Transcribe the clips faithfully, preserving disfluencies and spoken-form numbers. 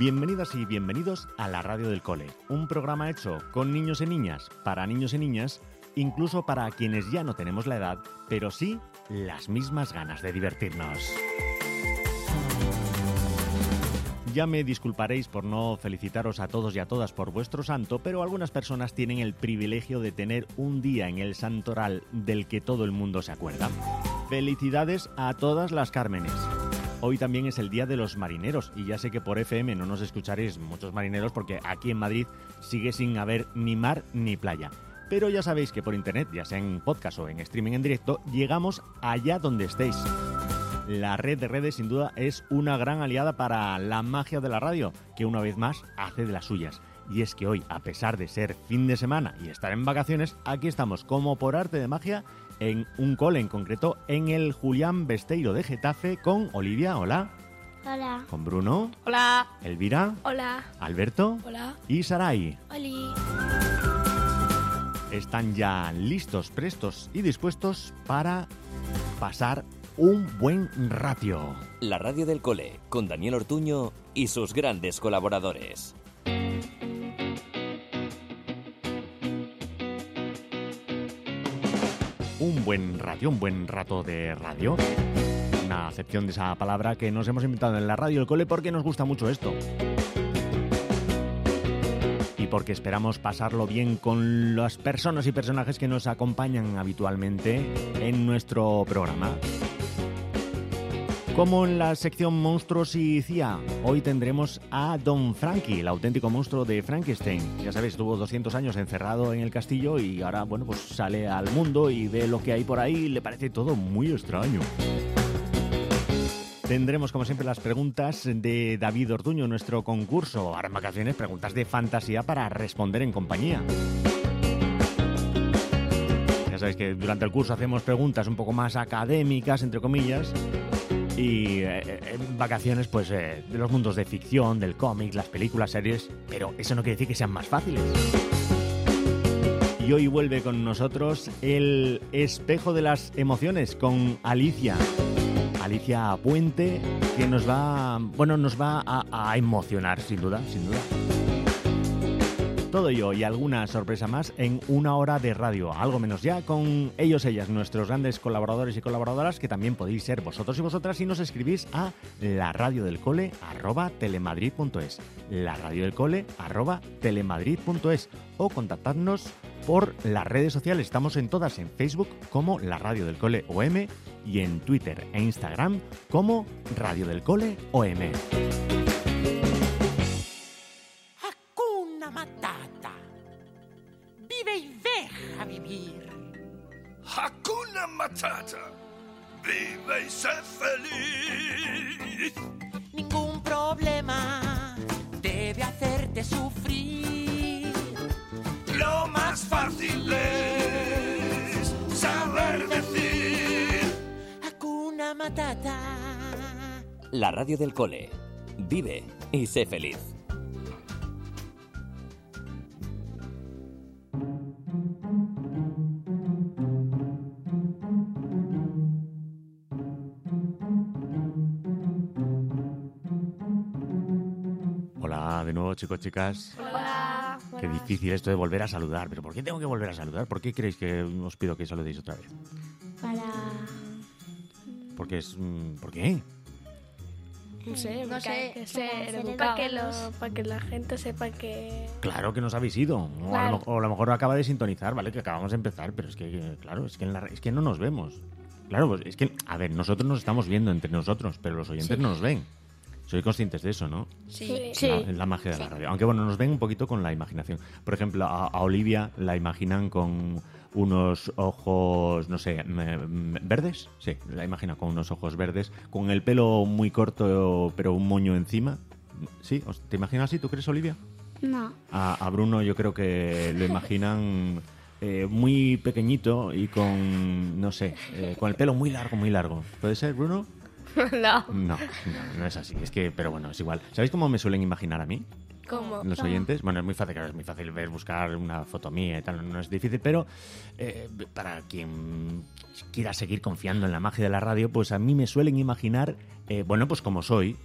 Bienvenidas y bienvenidos a la Radio del Cole, un programa hecho con niños y niñas, para niños y niñas, incluso para quienes ya no tenemos la edad, pero sí las mismas ganas de divertirnos. Ya me disculparéis por no felicitaros a todos y a todas por vuestro santo, pero algunas personas tienen el privilegio de tener un día en el santoral del que todo el mundo se acuerda. Felicidades a todas las Cármenes. Hoy también es el Día de los Marineros y ya sé que por F M no nos escucharéis muchos marineros porque aquí en Madrid sigue sin haber ni mar ni playa. Pero ya sabéis que por internet, ya sea en podcast o en streaming en directo, llegamos allá donde estéis. La red de redes sin duda es una gran aliada para la magia de la radio, que una vez más hace de las suyas. Y es que hoy, a pesar de ser fin de semana y estar en vacaciones, aquí estamos como por arte de magia en un cole, en concreto en el Julián Besteiro de Getafe con Olivia, hola. Hola. Con Bruno. Hola. Elvira. Hola. Alberto. Hola. Y Saray. Oli. Están ya listos, prestos y dispuestos para pasar un buen ratio. La Radio del Cole, con Daniel Ortuño y sus grandes colaboradores. Un buen ratio, un buen rato de radio. Una acepción de esa palabra que nos hemos inventado en la Radio del Cole porque nos gusta mucho esto. Y porque esperamos pasarlo bien con las personas y personajes que nos acompañan habitualmente en nuestro programa. Como en la sección Monstruos y C I A, hoy tendremos a Don Frankie, el auténtico monstruo de Frankenstein. Ya sabéis, estuvo doscientos años encerrado en el castillo y ahora, bueno, pues sale al mundo y ve lo que hay por ahí y le parece todo muy extraño. Tendremos, como siempre, las preguntas de David Ortuño, nuestro concurso. Ahora en vacaciones, preguntas de fantasía para responder en compañía. Ya sabéis que durante el curso hacemos preguntas un poco más académicas, entre comillas. Y eh, en vacaciones, pues, eh, de los mundos de ficción, del cómic, las películas, series, pero eso no quiere decir que sean más fáciles. Y hoy vuelve con nosotros el espejo de las emociones con Alicia. Alicia Puente, que nos va, bueno, nos va a, a emocionar, sin duda, sin duda. Todo ello y alguna sorpresa más en una hora de radio, algo menos ya, con ellos, ellas, nuestros grandes colaboradores y colaboradoras, que también podéis ser vosotros y vosotras si nos escribís a laradiodelcole arroba telemadrid punto es, laradiodelcole arroba telemadrid punto es, o contactadnos por las redes sociales. Estamos en todas, en Facebook como La Radio del Cole O M y en Twitter e Instagram como Radio del Cole O M. Matata. Vive y deja vivir. Hakuna Matata. Vive y sé feliz. Ningún problema debe hacerte sufrir. Lo más fácil es saber decir Hakuna Matata. La Radio del Cole. Vive y sé feliz. Hola de nuevo, chicos, chicas. Hola. Qué difícil esto de volver a saludar. ¿Pero por qué tengo que volver a saludar? ¿Por qué creéis que os pido que saludéis otra vez? Para... Porque es... ¿Por qué? No sé, No porque sé, hay que ser para ser educados. educados. Para que, lo, para que la gente sepa que... Claro que nos habéis ido. O, a lo, Claro. o a lo mejor acaba de sintonizar, ¿vale? Que acabamos de empezar, pero es que, claro, es que, en la, es que no nos vemos. Claro, pues es que, a ver, nosotros nos estamos viendo entre nosotros, pero los oyentes Sí. no nos ven. Sois conscientes de eso, ¿no? Sí. Sí. La, la magia de la radio. Aunque bueno, nos ven un poquito con la imaginación. Por ejemplo, a, a Olivia la imaginan con unos ojos, no sé, me- me- verdes. Sí, la imaginan con unos ojos verdes, con el pelo muy corto, pero un moño encima. ¿Sí? ¿Os- ¿Te imaginas así? ¿Tú crees, Olivia? No. A, a Bruno yo creo que lo imaginan eh, muy pequeñito y con, no sé, eh, con el pelo muy largo, muy largo. ¿Puede ser, Bruno? No. No, no, no es así. Es que, pero bueno, es igual. ¿Sabéis cómo me suelen imaginar a mí? ¿Cómo? Los oyentes. Bueno, es muy fácil, claro, es muy fácil ver, buscar una foto mía y tal, no es difícil, pero eh, para quien quiera seguir confiando en la magia de la radio, pues a mí me suelen imaginar, eh, bueno, pues como soy,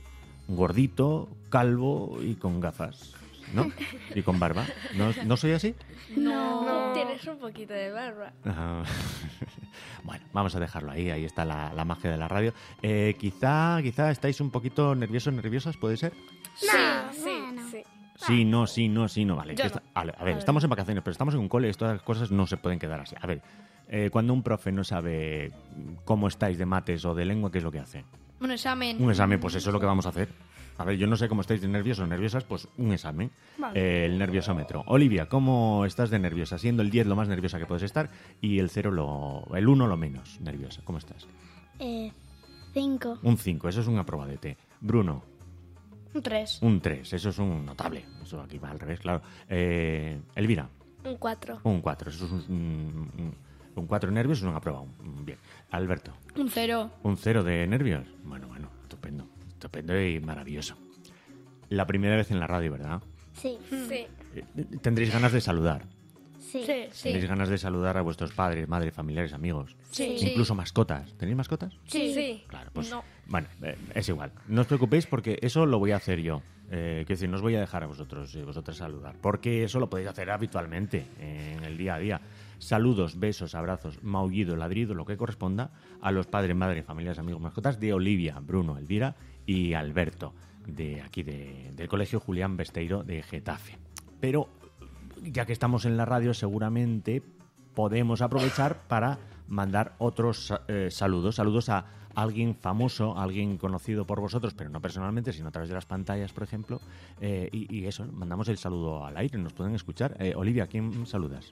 gordito, calvo y con gafas, ¿no? Y con barba. ¿No, ¿no soy así? No. no. Tienes un poquito de barba. Uh, bueno, vamos a dejarlo ahí. Ahí está la, la magia de la radio. Eh, quizá, quizá estáis un poquito nerviosos, nerviosas, ¿puede ser? Sí, sí, bueno. sí. Sí, no, sí, no, sí, no, vale. Yo Que esta- no. a ver, a ver, A ver. estamos en vacaciones, pero estamos en un cole, estas cosas no se pueden quedar así. A ver, eh, cuando un profe no sabe cómo estáis de mates o de lengua, ¿qué es lo que hace? Un examen. Un examen, pues eso es lo que vamos a hacer. A ver, yo no sé cómo estáis de nerviosos o nerviosas, pues un examen. Vale. Eh, el nerviosómetro. Olivia, ¿cómo estás de nerviosa? Siendo el diez lo más nerviosa que puedes estar y el cero lo, el uno lo menos nerviosa. ¿Cómo estás? Eh, cinco. Un cinco, eso es un aprobadete. Bruno, Un tres. un tres, eso es un notable. Eso aquí va al revés, claro. Eh, Elvira, Un cuatro. un cuatro, eso es un, un, un cuatro nervios, es un aprobado. Bien. Alberto, Un cero. un cero de nervios. Bueno, bueno, estupendo. Estupendo y maravilloso. La primera vez en la radio, ¿verdad? Sí, Sí. Eh, Tendréis ganas de saludar. sí. Sí. Sí. Tendréis ganas de saludar a vuestros padres, madres, familiares, amigos. Sí. Incluso mascotas. ¿Tenéis mascotas? Sí. Sí. Claro, pues No. bueno, eh, es igual. No os preocupéis porque eso lo voy a hacer yo. Eh, quiero decir, no os voy a dejar a vosotros y vosotras saludar, porque eso lo podéis hacer habitualmente eh, en el día a día. Saludos, besos, abrazos, maullido, ladrido, lo que corresponda a los padres, madres, familiares, amigos, mascotas de Olivia, Bruno, Elvira y Alberto, de aquí de- del Colegio Julián Besteiro de Getafe. Pero ya que estamos en la radio, seguramente podemos aprovechar para mandar otros eh, saludos. Saludos a alguien famoso, alguien conocido por vosotros, pero no personalmente, sino a través de las pantallas, por ejemplo. Eh, y, y eso, mandamos el saludo al aire, nos pueden escuchar. Eh, Olivia, ¿a quién saludas?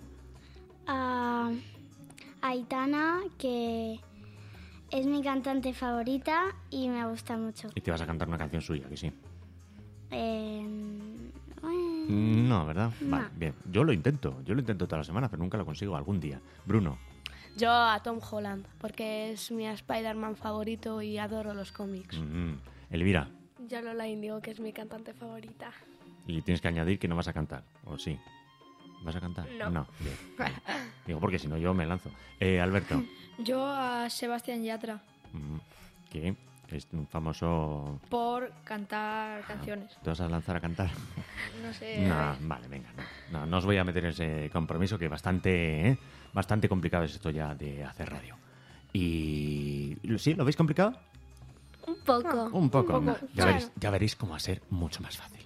A Aitana, que es mi cantante favorita y me gusta mucho. Y te vas a cantar una canción suya, que sí. Eh, bueno, No, ¿verdad? No. Vale, bien. Yo lo intento, yo lo intento toda la semana, pero nunca lo consigo algún día. Bruno, Yo a Tom Holland, porque es mi Spider-Man favorito y adoro los cómics. mm, Elvira, Yo Lola Indigo, que es mi cantante favorita. y tienes que añadir que no vas a cantar, ¿o sí? ¿Vas a cantar? No. Bien. Vale. Digo, porque si no yo me lanzo. Eh, Alberto, Yo a Sebastián Yatra. mm, que es un famoso... Por cantar canciones. ¿Te vas a lanzar a cantar? No sé. No, vale, venga, no. No, no os voy a meter en ese compromiso que bastante, ¿eh? bastante complicado es esto ya de hacer radio. Y... ¿Sí? ¿Lo veis complicado? Un poco. Un poco. Un no. poco. Ya, veréis, ya veréis cómo va a ser mucho más fácil.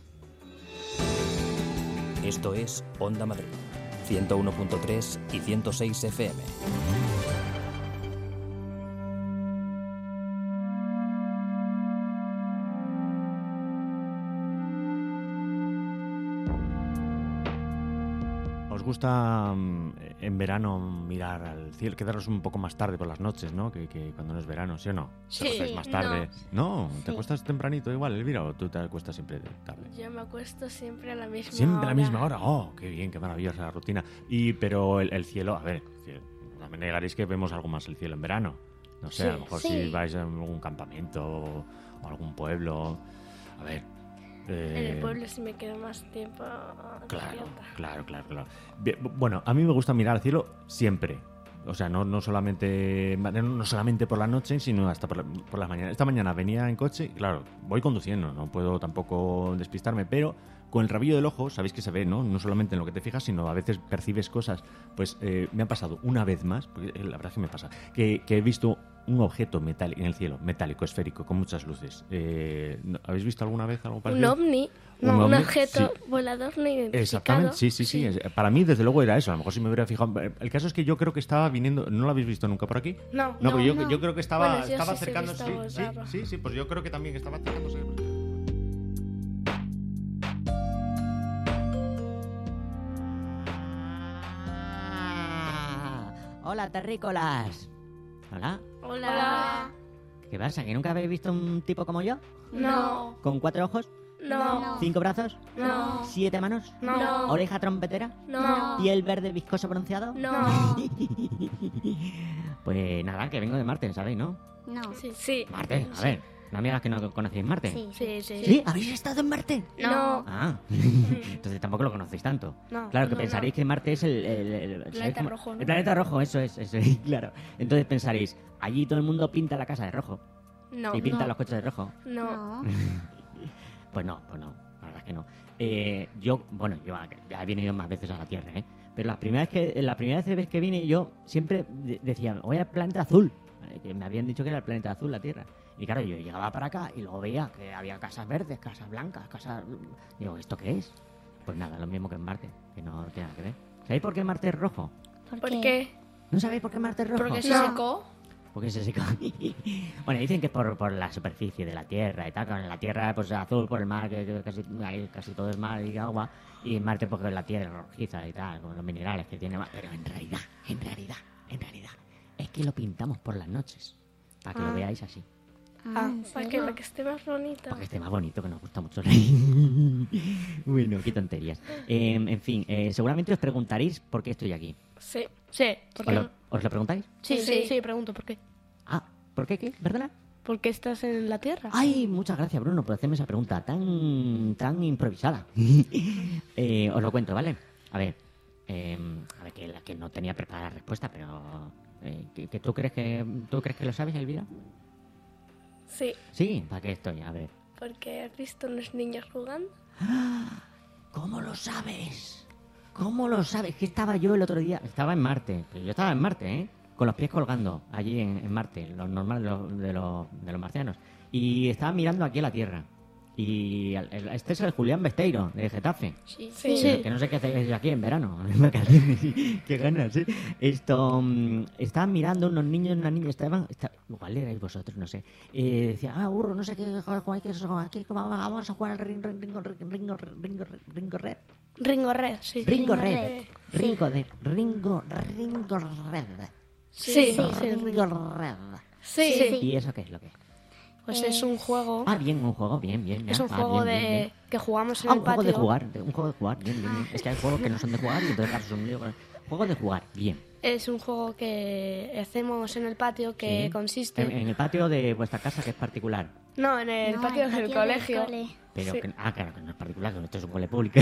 Esto es Onda Madrid, ciento uno punto tres y ciento seis F M. ¿Os gusta mm, en verano mirar al cielo, quedaros un poco más tarde por las noches, ¿no? Que, que cuando no es verano, ¿sí o no? Sí, ¿Te acuestas más tarde? No, ¿te Sí. acuestas tempranito igual, Elvira, o tú te acuestas siempre tarde? Yo me acuesto siempre a la misma Siempre hora. a la misma hora. Oh, qué bien, qué maravillosa la rutina. Y pero el, el cielo, a ver, el cielo, no me negaréis que vemos algo más el cielo en verano. No sé, Sí, a lo mejor sí. si vais a algún campamento o, o algún pueblo. A ver. En eh, el pueblo sí me quedo más tiempo Claro, despierta. claro, claro, claro. Bien, bu- bueno, a mí me gusta mirar al cielo siempre. O sea, no, no solamente no solamente por la noche, sino hasta por, la- por las mañanas. Esta mañana venía en coche, y claro, voy conduciendo, no puedo tampoco despistarme, pero con el rabillo del ojo, sabéis que se ve, ¿no? No solamente en lo que te fijas, sino a veces percibes cosas. Pues eh, me ha pasado una vez más, porque eh, la verdad es que me pasa, que, que he visto un objeto metálico en el cielo, metálico, esférico, con muchas luces. Eh, ¿no- ¿Habéis visto alguna vez algo Un parecido? ovni, ¿Un no, un ovni? objeto Sí. volador no identificado. Exactamente, sí, sí, sí, es- Para mí, desde luego, era eso. A lo mejor si me hubiera fijado. El caso es que yo creo que estaba viniendo. ¿No lo habéis visto nunca por aquí? No, No, pero yo, no. yo creo que estaba, Bueno, yo estaba sí, sí he acercándose. visto algo Sí, raro. sí, sí, pues yo creo que también estaba acercándose. Hola, terrícolas. Hola. Hola. ¿Qué pasa? ¿Que nunca habéis visto un tipo como yo? No. ¿Con cuatro ojos? No. ¿Cinco brazos? No. ¿Siete manos? No. ¿Oreja trompetera? No. ¿Piel verde viscoso bronceado? No. Pues nada, que vengo de Marte, ¿sabéis, no? no. Sí. Sí. Marte, a ver. No me digas que no conocéis Marte. Sí. Sí, sí. ¿Sí? ¿Habéis estado en Marte? No. Ah, entonces tampoco lo conocéis tanto. No. Claro, que No, pensaréis que Marte es el... el- el- ¿sabéis planeta cómo? rojo, ¿no? El planeta rojo, eso es, eso es, claro. Entonces pensaréis, allí todo el mundo pinta la casa de rojo. No. y pinta no. los coches de rojo. No. No. Pues no, pues no, la verdad es que no. Eh, yo, bueno, yo ya he venido más veces a la Tierra, ¿eh? Pero la primera vez que, la primera vez que vine yo siempre de- decía, voy al planeta azul. ¿Vale? Que me habían dicho que era el planeta azul, la Tierra. Y claro, yo llegaba para acá y luego veía que había casas verdes, casas blancas, casas... Digo, ¿esto qué es? Pues nada, lo mismo que en Marte, que no tiene nada que ver. ¿Sabéis por qué Marte es rojo? ¿Por, ¿Por qué? qué? ¿No sabéis por qué Marte es rojo? Porque se No. secó. Porque se seca. Bueno, dicen que es por, por la superficie de la Tierra y tal. En la Tierra, pues azul por el mar, que, que casi, ahí casi todo es mar y agua. Y en Marte, porque la Tierra es rojiza y tal, con los minerales que tiene. Pero en realidad, en realidad, en realidad, es que lo pintamos por las noches. Para que Ah. lo veáis así. Ah, Ah, ¿en para que, serio? para que esté más bonito. Para que esté más bonito, que nos gusta mucho. Bueno, qué tonterías. Eh, en fin, eh, seguramente os preguntaréis por qué estoy aquí. Sí, sí. ¿Por ¿Os qué? lo, os lo preguntáis? Sí, sí, Sí. sí, pregunto, ¿por qué? Ah, ¿por qué qué? ¿Verdad? ¿Por qué estás en la Tierra? Ay, muchas gracias, Bruno, por hacerme esa pregunta tan tan improvisada. Eh, os lo cuento, ¿vale? A ver, eh, a ver, que, la, que no tenía preparada la respuesta, pero... eh, que, que tú crees que tú crees que lo sabes, Elvira? Sí, Sí, ¿para qué estoy? A ver. porque has visto unos niños jugando. ¿Cómo lo sabes? ¿Cómo lo sabes? Que estaba yo el otro día... Estaba en Marte, pero yo estaba en Marte, ¿eh? Con los pies colgando, allí en, en Marte, lo normal de los, de, los, de los marcianos. Y estaba mirando aquí a la Tierra. Y el- el- este es el Julián Besteiro, de Getafe. Sí. Sí, Pero que no sé qué hacéis aquí en verano, en vacaciones. Qué ganas, ¿eh? Esto, mm, estaban mirando unos niños y unas niñas, estaban, esta- igual erais vosotros, no sé. Eh, decía, ah, burro, no sé qué, jugáis, que eso, aquí vamos a jugar al Ringo, Ringo, Ringo, Ringo, Ringo Red. Ringo Red, sí. Ringo Ringo Red. Red, Ringo de, Ringo, Ringo Red. Sí, sí, sí. Ringo Red. Sí. Sí. ¿Y eso qué es lo que es? Pues es un juego. Ah, bien, un juego, bien, bien. Es ya. un Ah, juego bien, de bien, bien. que jugamos en Ah, el un juego patio. de jugar, de- un juego de jugar, bien, bien, bien. Es que hay juegos que no son de jugar y entonces claro, son un lío. Juego de jugar, bien. Es un juego que hacemos en el patio que Sí. consiste. En, en el patio de vuestra casa, que es particular. No, en el No, patio el del patio colegio. cole. Pero Sí. que, ah, claro, que no es particular, que esto es un cole público.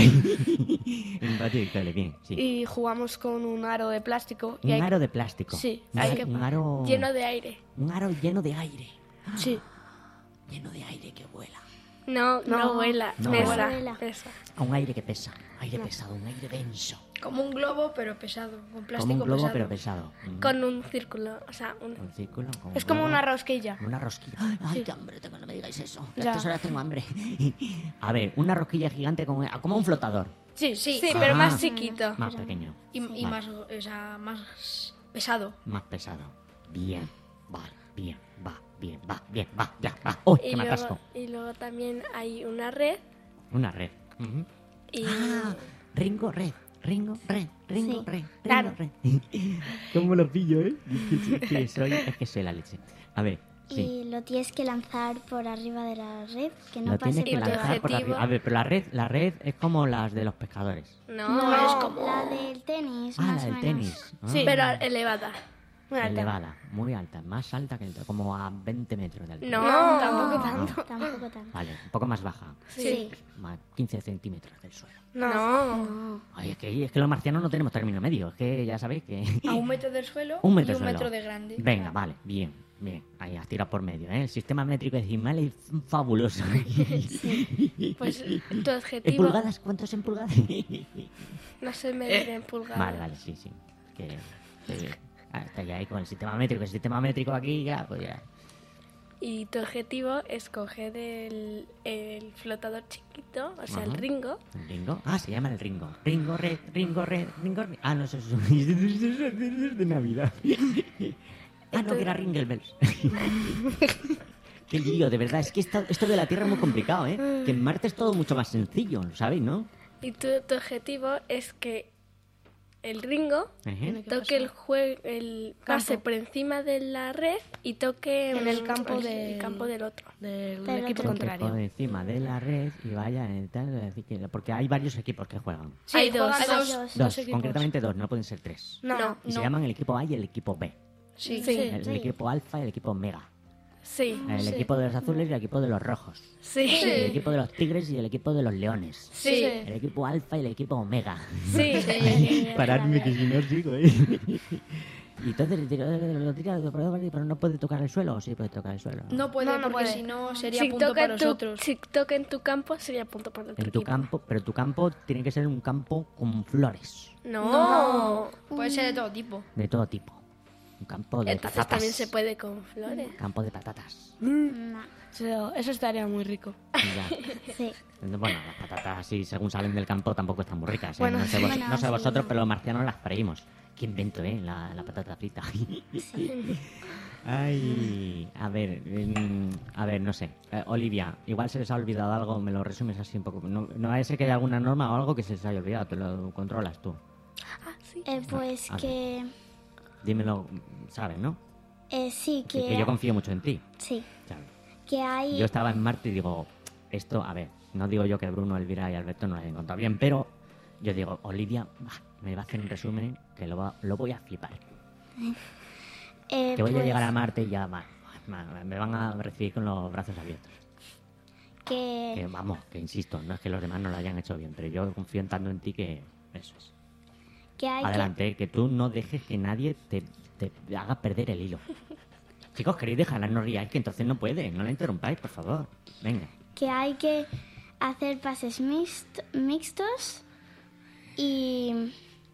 En un patio de cole, bien, sí. Y jugamos con un aro de plástico. y Un hay- aro de plástico. Sí, un, hay ar- que- un aro... lleno de aire. Un aro lleno de aire. Sí. Lleno de aire que vuela. No, no, No. vuela. No pesa, vuela. pesa. A un aire que pesa. Aire pesado, un aire denso. Como un globo, pero pesado. Con plástico Como un globo, pesado. pero pesado. Mm. Con un círculo. O sea, un- Un círculo. con un es como globo. una rosquilla. Una rosquilla. Ay, ay, qué hambre tengo, no me digáis eso. A Ya. estas horas tengo hambre. A ver, una rosquilla gigante como, como un flotador. Sí, sí, Sí. pero Ah. más chiquito. Más pequeño. Y, y Vale. más, o sea, más pesado. Más pesado. Bien. Vale, bien. Va, bien, va, bien, va, ya, va. ¡Uy, Y que me luego, atasco! y luego también hay una red. Una red. Ujú. Y Ah, Ringo Red. Ringo Red. Ringo Sí. Red. Ringo Claro. Red. ¿Cómo lo pillo, eh? Es que, que soy, es que soy la leche. A ver, sí. Y lo tienes que lanzar por arriba de la red, que no Lo pase tienes que por lanzar debajo. por objetivo- arriba. A ver, pero la red, la red es como las de los pescadores. no, No, es como. la del tenis, Ah, más la del o menos. tenis. Sí, Ah. pero elevada. Muy alta. Elevada, muy alta, más alta que el como a veinte metros de altura. No, No, tampoco tanto. Tampoco tanto. Vale, un poco más baja, Sí. más quince centímetros del suelo. No. No. Ay, es que, es que los marcianos no tenemos término medio, es que ya sabéis que... A un metro del suelo Un metro y un suelo. metro de grande. Venga, vale, bien, bien. Ahí has tirado por medio, ¿eh? El sistema métrico decimal es fabuloso. Pues tu ¿En objetivo. pulgadas? ¿Cuánto es en pulgadas? No se medir en pulgadas. Vale, vale, sí, sí. Que, sí. Ah, está ya ahí con el sistema métrico. El sistema métrico aquí ya, pues ya... Y tu objetivo es coger el, el flotador chiquito, o sea, el Ajá. Ringo. ¿El Ringo? Ah, se llama el Ringo. Ringo Red, Ringo Red, Ringo Red. Ah, no, eso es, eso es de Navidad. Ah, no, que era Ringle Bells. Qué lío, de verdad. Es que esto, esto de la Tierra es muy complicado, ¿eh? Que en Marte es todo mucho más sencillo, ¿sabéis, no? Y tu, tu objetivo es que el Ringo Ejé. toque el juego, el pase por encima de la red y toque En el campo el del- campo del otro, del Del equipo otro. Que contrario. por encima de la red y vaya en tal, así que- porque hay varios equipos que juegan. Sí, Hay dos. juegan Hay dos. dos. Dos, equipos. concretamente dos, no pueden ser tres. No, Y se llaman el equipo A y el equipo B. Sí. Sí. El, el Sí. equipo alfa y el equipo mega. sí, El sí, equipo de los azules y el equipo de los rojos. sí, El equipo de los tigres y el equipo de los leones. sí, El equipo alfa y el equipo omega. sí, Paradme que si no sigo, ¿eh? Y entonces lo tira, lo tira, pero no puede tocar el suelo, o sí puede tocar el suelo. No puede, No, no porque puede. si no sería Si punto toca, para en tu, nosotros. si toca en tu campo, sería punto para el En tu equipo. campo, pero tu campo tiene que ser un campo con flores, No. Puede ser de todo tipo. de todo tipo. Un campo de Entonces patatas. también se puede con flores. Campo de patatas. No. Eso, eso estaría muy rico. Ya. Sí. Bueno, las patatas así, según salen del campo, tampoco están muy ricas. ¿eh? Bueno, no sé, vos- bueno, no sé sí, vosotros, no. pero los marcianos las freímos. Qué invento, ¿eh? La, la patata frita. Ay, a ver, mm, a ver, no sé. Eh, Olivia, igual se les ha olvidado algo, me lo resumes así un poco. No, no vaya a ser que haya alguna norma o algo que se les haya olvidado, te lo controlas tú. Ah, sí. Eh, pues A ver. que... Dímelo, ¿sabes, no? Eh, sí, Que, que... que yo confío mucho en ti, Sí. ¿sabes? Que hay... Yo estaba en Marte y digo, esto, a ver, no digo yo que Bruno, Elvira y Alberto no lo hayan contado bien, pero yo digo, Olivia bah, me va a hacer un resumen que lo, va- lo voy a flipar. eh, Que voy a pues, llegar a Marte y ya va, ma- me van a recibir con los brazos abiertos. Que Que... vamos, que insisto, no es que los demás no lo hayan hecho bien, pero yo confío en tanto en ti que eso es. Que hay Adelante, que tú no dejes que nadie te, te haga perder el hilo. Chicos, queréis dejarla, no ríais, que entonces no puede, no la interrumpáis, por favor. Venga. que, que hay que hacer pases mixt- mixtos y...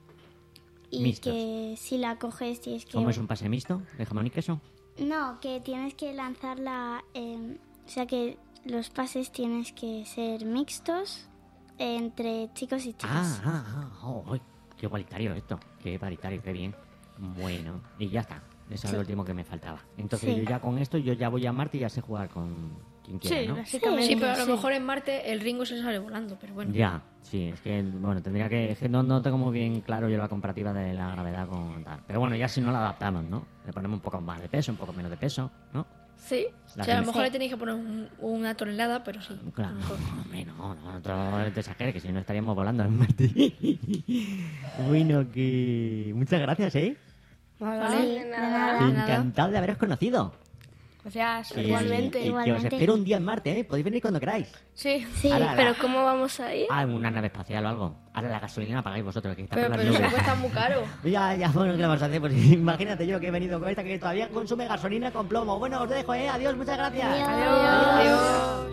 Y Mixtos. que si la coges tienes que... ¿Cómo es un pase mixto de jamón y queso? No, que tienes que lanzarla... eh, o sea que los pases tienes que ser mixtos entre chicos y chicas. Ah, ah, ah, oh, oh, qué igualitario esto, qué igualitario, qué bien. Bueno, y ya está, eso es Sí. lo último que me faltaba. Entonces Sí. yo ya con esto, yo ya voy a Marte y ya sé jugar con quien quiera, Sí, ¿no? básicamente. Sí, pero a lo sí. mejor en Marte el Ringo se sale volando, pero bueno. Ya, sí, es que, bueno, tendría que, es que no, no tengo muy bien claro yo la comparativa de la gravedad con tal. Pero bueno, ya si no la adaptamos, ¿no? Le ponemos un poco más de peso, un poco menos de peso, ¿no? Sí. La O sea, a lo que- mejor le tenéis que poner un- una tonelada, pero sí. Claro, a lo mejor. no, hombre, no, no, no te exageres, que si no estaríamos volando en Marte. Bueno, que... Muchas gracias, ¿eh? Vale, Sí, de de nada. nada. Encantado de haberos conocido. Gracias, Que- igualmente. y que os Igualmente. espero un día en Marte, ¿eh? Podéis venir cuando queráis. Sí. Sí, Ahora, Pero la- ¿cómo vamos a ir? Ah, en una nave espacial o algo. Ahora la gasolina la pagáis vosotros, que está Pero, por las pero eso nubes. cuesta muy caro. Ya, ya, bueno, ¿qué le vamos a hacer? Pues imagínate yo que he venido con esta que todavía consume gasolina con plomo. Bueno, os dejo, ¿eh? Adiós, muchas gracias. Adiós.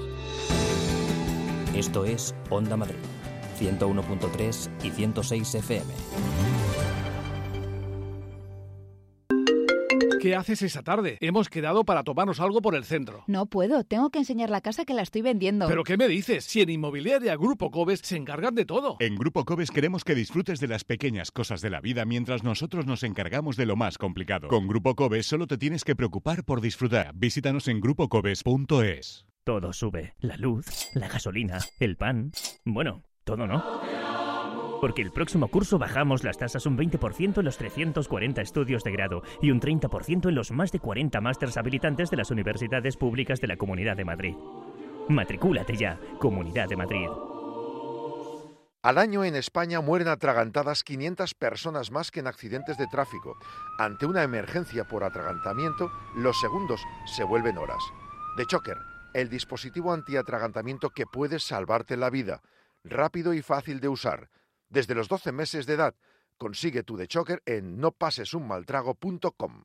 Esto es Onda Madrid, ciento uno punto tres y ciento seis F M. ¿Qué haces esa tarde? Hemos quedado para tomarnos algo por el centro. No puedo, tengo que enseñar la casa que la estoy vendiendo. ¿Pero qué me dices? Si en Inmobiliaria Grupo Cobes se encargan de todo. En Grupo Cobes queremos que disfrutes de las pequeñas cosas de la vida mientras nosotros nos encargamos de lo más complicado. Con Grupo Cobes solo te tienes que preocupar por disfrutar. Visítanos en grupo cobes punto es. Todo sube. La luz, la gasolina, el pan... Bueno, todo no. Porque el próximo curso bajamos las tasas un veinte por ciento en los trescientos cuarenta estudios de grado y un treinta por ciento en los más de cuarenta másters habilitantes de las universidades públicas de la Comunidad de Madrid. Matricúlate ya, Comunidad de Madrid. Al año en España mueren atragantadas quinientas personas más que en accidentes de tráfico. Ante una emergencia por atragantamiento, los segundos se vuelven horas. The Choker, el dispositivo antiatragantamiento que puede salvarte la vida. Rápido y fácil de usar. Desde los doce meses de edad, consigue tu The Choker en no pases un mal trago punto com.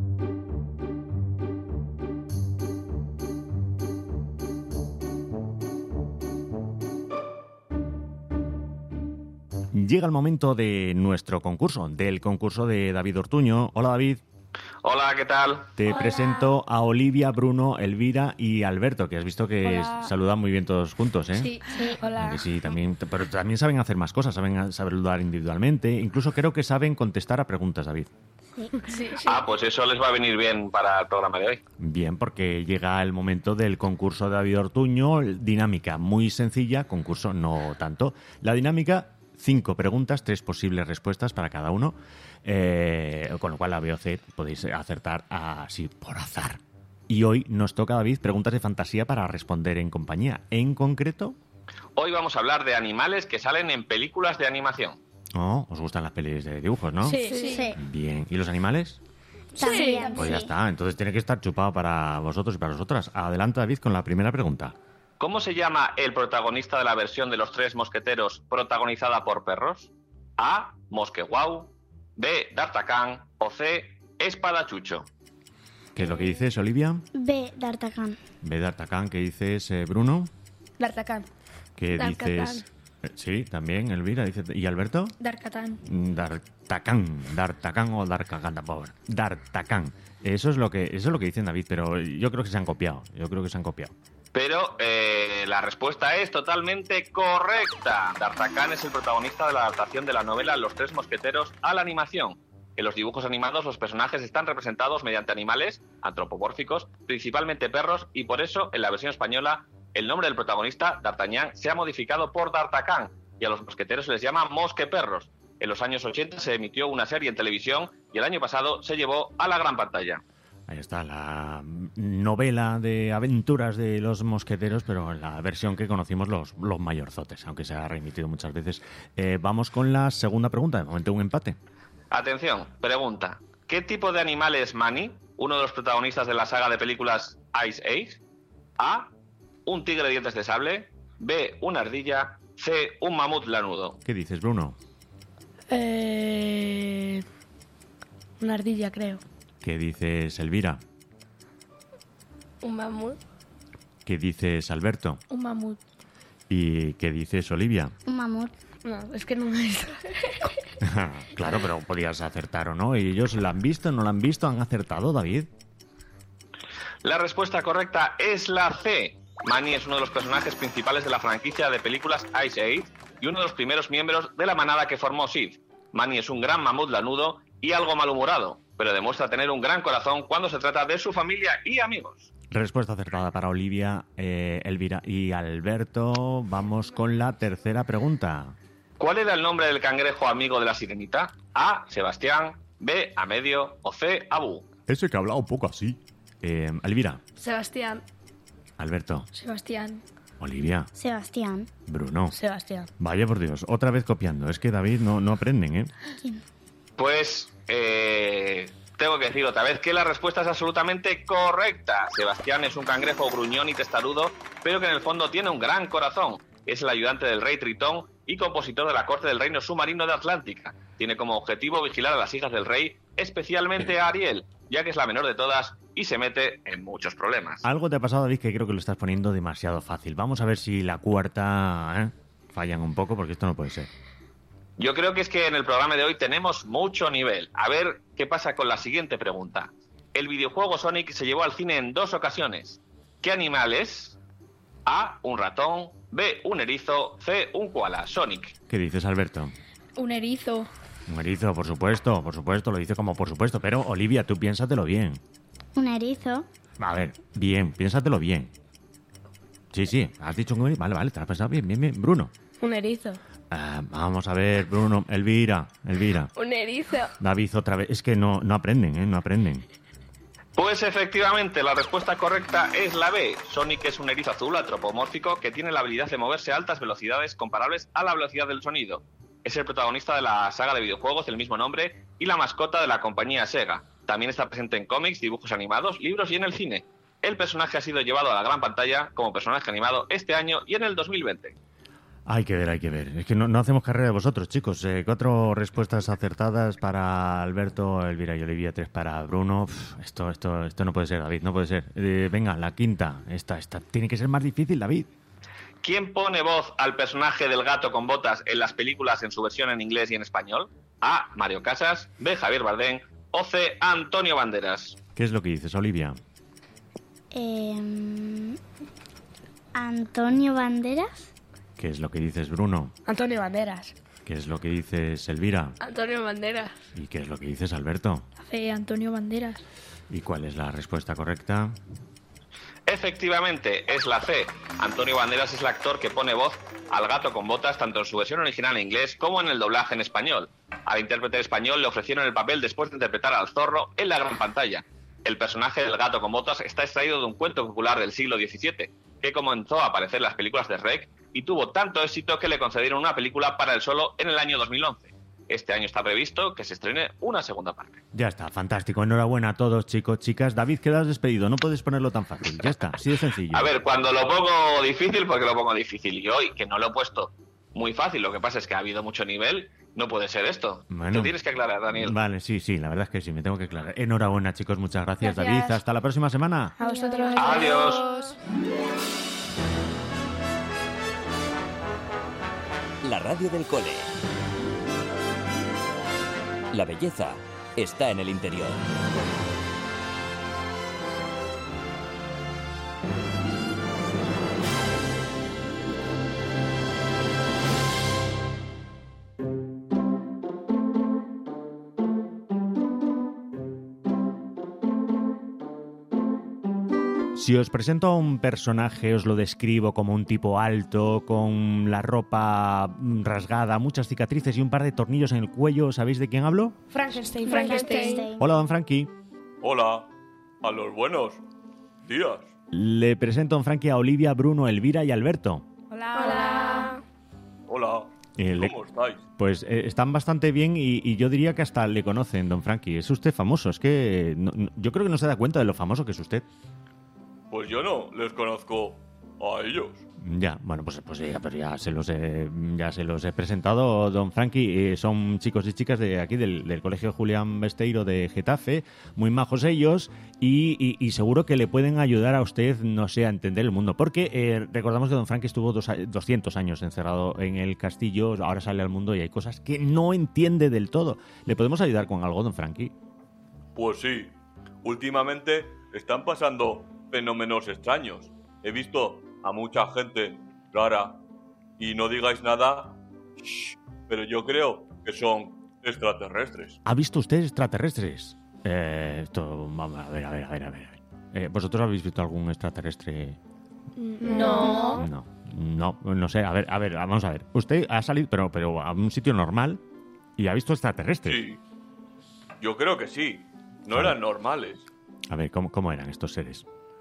Llega el momento de nuestro concurso, del concurso de David Ortuño. Hola, David. Hola, ¿qué tal? Te Hola. presento a Olivia, Bruno, Elvira y Alberto, que has visto que Hola. saludan muy bien todos juntos, ¿eh? Sí, sí. Hola. Que sí, también, pero también saben hacer más cosas, saben saludar individualmente, incluso creo que saben contestar a preguntas, David. Sí, sí. Ah, pues eso les va a venir bien para el programa de hoy. Bien, porque llega el momento del concurso de David Ortuño, dinámica muy sencilla, concurso no tanto. La dinámica, cinco preguntas, tres posibles respuestas para cada uno, eh, con lo cual la B o C podéis acertar así por azar. Y hoy nos toca, David, preguntas de fantasía para responder en compañía. En concreto... Hoy vamos a hablar de animales que salen en películas de animación. Oh, os gustan las pelis de dibujos, ¿no? Sí, sí. Sí. Bien. ¿Y los animales? También. Pues ya sí. está. Entonces tiene que estar chupado para vosotros y para vosotras. Adelante, David, con la primera pregunta. ¿Cómo se llama el protagonista de la versión de Los Tres Mosqueteros protagonizada por perros? A. Mosqueguau. B. D'Artagnan. o C, espadachucho? ¿Qué es lo que dices, Olivia? B, D'Artagnan. B, D'Artagnan. ¿Qué dices, eh, Bruno? D'Artagnan. ¿Qué D'Artagnan. dices? Eh, sí, también, Elvira. Dice, ¿y Alberto? D'Artagnan. D'Artagnan. D'Artagnan o D'Artagnan, pobre. D'Artagnan. Eso es lo que eso es lo que dicen, David, pero yo creo que se han copiado. Yo creo que se han copiado. Pero eh, la respuesta es totalmente correcta. D'Artagnan es el protagonista de la adaptación de la novela Los Tres Mosqueteros a la animación. En los dibujos animados los personajes están representados mediante animales antropomórficos, principalmente perros, y por eso en la versión española el nombre del protagonista, D'Artagnan, se ha modificado por D'Artagnan y a los mosqueteros se les llama mosqueperros. En los años ochenta se emitió una serie en televisión y el año pasado se llevó a la gran pantalla. Ahí está la novela de aventuras de los mosqueteros, pero en la versión que conocimos los, los mayorzotes, aunque se ha reemitido muchas veces. Eh, vamos con la segunda pregunta, de momento un empate. Atención, pregunta. ¿Qué tipo de animal es Manny, uno de los protagonistas de la saga de películas Ice Age? A, un tigre de dientes de sable. B, una ardilla. C, un mamut lanudo. ¿Qué dices, Bruno? Eh... Una ardilla, creo. ¿Qué dices, Elvira? Un mamut. ¿Qué dices, Alberto? Un mamut. ¿Y qué dices, Olivia? Un mamut. No, es que no me he visto. Claro, pero podías acertar o no. ¿Y ellos la han visto, no la han visto? ¿Han acertado, David? La respuesta correcta es la C. Manny es uno de los personajes principales de la franquicia de películas Ice Age y uno de los primeros miembros de la manada que formó Sid. Manny es un gran mamut lanudo y algo malhumorado, pero demuestra tener un gran corazón cuando se trata de su familia y amigos. Respuesta acertada para Olivia, eh, Elvira y Alberto. Vamos con la tercera pregunta. ¿Cuál era el nombre del cangrejo amigo de la sirenita? A, Sebastián. B, Amedio. O C, Abu. Ese que hablaba un poco así. Eh, Elvira. Sebastián. Alberto. Sebastián. Olivia. Sebastián. Bruno. Sebastián. Vaya por Dios, otra vez copiando. Es que David no, no aprenden, ¿eh? ¿Quién? Pues eh, tengo que decir otra vez que la respuesta es absolutamente correcta. Sebastián es un cangrejo gruñón y testarudo, pero que en el fondo tiene un gran corazón. Es el ayudante del rey Tritón y compositor de la corte del reino submarino de Atlántica. Tiene como objetivo vigilar a las hijas del rey, especialmente a Ariel, ya que es la menor de todas y se mete en muchos problemas. Algo te ha pasado, David, que creo que lo estás poniendo demasiado fácil. Vamos a ver si la cuarta ¿eh? fallan un poco, porque esto no puede ser. Yo creo que es que en el programa de hoy tenemos mucho nivel. A ver qué pasa con la siguiente pregunta. El videojuego Sonic se llevó al cine en dos ocasiones. ¿Qué animal es? A, un ratón. B, un erizo. C, un koala. Sonic. ¿Qué dices, Alberto? Un erizo. Un erizo, por supuesto, por supuesto, lo dice como por supuesto. Pero, Olivia, tú piénsatelo bien. Un erizo. A ver, bien, piénsatelo bien. Sí, sí, has dicho un erizo. Vale, vale, te has pensado bien, bien, bien. Bruno. Un erizo. Ah, vamos a ver, Bruno. Elvira, Elvira. Un erizo. David, otra vez. Es que no, no aprenden, ¿eh? No aprenden. Pues efectivamente, la respuesta correcta es la B. Sonic es un erizo azul antropomórfico que tiene la habilidad de moverse a altas velocidades comparables a la velocidad del sonido. Es el protagonista de la saga de videojuegos del mismo nombre y la mascota de la compañía Sega. También está presente en cómics, dibujos animados, libros y en el cine. El personaje ha sido llevado a la gran pantalla como personaje animado este año y en el dos mil veinte. Hay que ver, hay que ver. Es que no, no hacemos carrera de vosotros, chicos. Eh, cuatro respuestas acertadas para Alberto, Elvira y Olivia, tres para Bruno. Uf, esto, esto, esto no puede ser, David, no puede ser. Eh, venga, la quinta. Esta, esta tiene que ser más difícil, David. ¿Quién pone voz al personaje del gato con botas en las películas en su versión en inglés y en español? A, Mario Casas. B, Javier Bardem. O C, Antonio Banderas. ¿Qué es lo que dices, Olivia? Eh, Antonio Banderas. ¿Qué es lo que dices, Bruno? Antonio Banderas. ¿Qué es lo que dices, Elvira? Antonio Banderas. ¿Y qué es lo que dices, Alberto? Hace Antonio Banderas. ¿Y cuál es la respuesta correcta? Efectivamente, es la C. Antonio Banderas es el actor que pone voz al gato con botas tanto en su versión original en inglés como en el doblaje en español. Al intérprete español le ofrecieron el papel después de interpretar al zorro en la gran pantalla. El personaje del gato con botas está extraído de un cuento popular del siglo diecisiete, que comenzó a aparecer en las películas de Rec y tuvo tanto éxito que le concedieron una película para él solo en el año dos mil once. Este año está previsto que se estrene una segunda parte. Ya está, fantástico. Enhorabuena a todos, chicos, chicas. David, quedas despedido. No puedes ponerlo tan fácil. Ya está, así de sencillo. A ver, cuando lo pongo difícil, porque lo pongo difícil. Y hoy, que no lo he puesto muy fácil. Lo que pasa es que ha habido mucho nivel. No puede ser esto. Bueno. Te tienes que aclarar, Daniel. Vale, sí, sí, la verdad es que sí, me tengo que aclarar. Enhorabuena, chicos, muchas gracias, Gracias. David. Hasta la próxima semana. A vosotros. Adiós. La radio del cole. La belleza está en el interior. Si os presento a un personaje, os lo describo como un tipo alto, con la ropa rasgada, muchas cicatrices y un par de tornillos en el cuello, ¿sabéis de quién hablo? Frankenstein. Frankenstein. Hola, don Frankie. Hola, a los buenos días. Le presento, don Frankie, a Olivia, Bruno, Elvira y Alberto. Hola. Hola, Eh, le- ¿cómo estáis? Pues eh, están bastante bien y, y yo diría que hasta le conocen, don Frankie. Es usted famoso, es que no- no- yo creo que no se da cuenta de lo famoso que es usted. Pues yo no les conozco a ellos. Ya, bueno, pues, pues ya, pero ya se los he, ya se los he presentado, don Frankie. Eh, son chicos y chicas de aquí, del, del Colegio Julián Besteiro de Getafe, muy majos ellos, y, y- y seguro que le pueden ayudar a usted, no sé, a entender el mundo. Porque eh, recordamos que don Frankie estuvo dos a- doscientos años encerrado en el castillo, ahora sale al mundo y hay cosas que no entiende del todo. ¿Le podemos ayudar con algo, don Frankie? Pues sí, últimamente están pasando fenómenos extraños. He visto a mucha gente rara y no digáis nada, shh, pero yo creo que son extraterrestres. ¿Ha visto usted extraterrestres? Eh, esto, vamos a ver, a ver, a ver, a ver. Eh, ¿Vosotros habéis visto algún extraterrestre? No. No, no, no sé. A ver, a ver, vamos a ver. Usted ha salido, pero, pero a un sitio normal y ha visto extraterrestres. Sí, yo creo que sí. No Vale. eran normales. A ver, ¿cómo, cómo eran estos seres?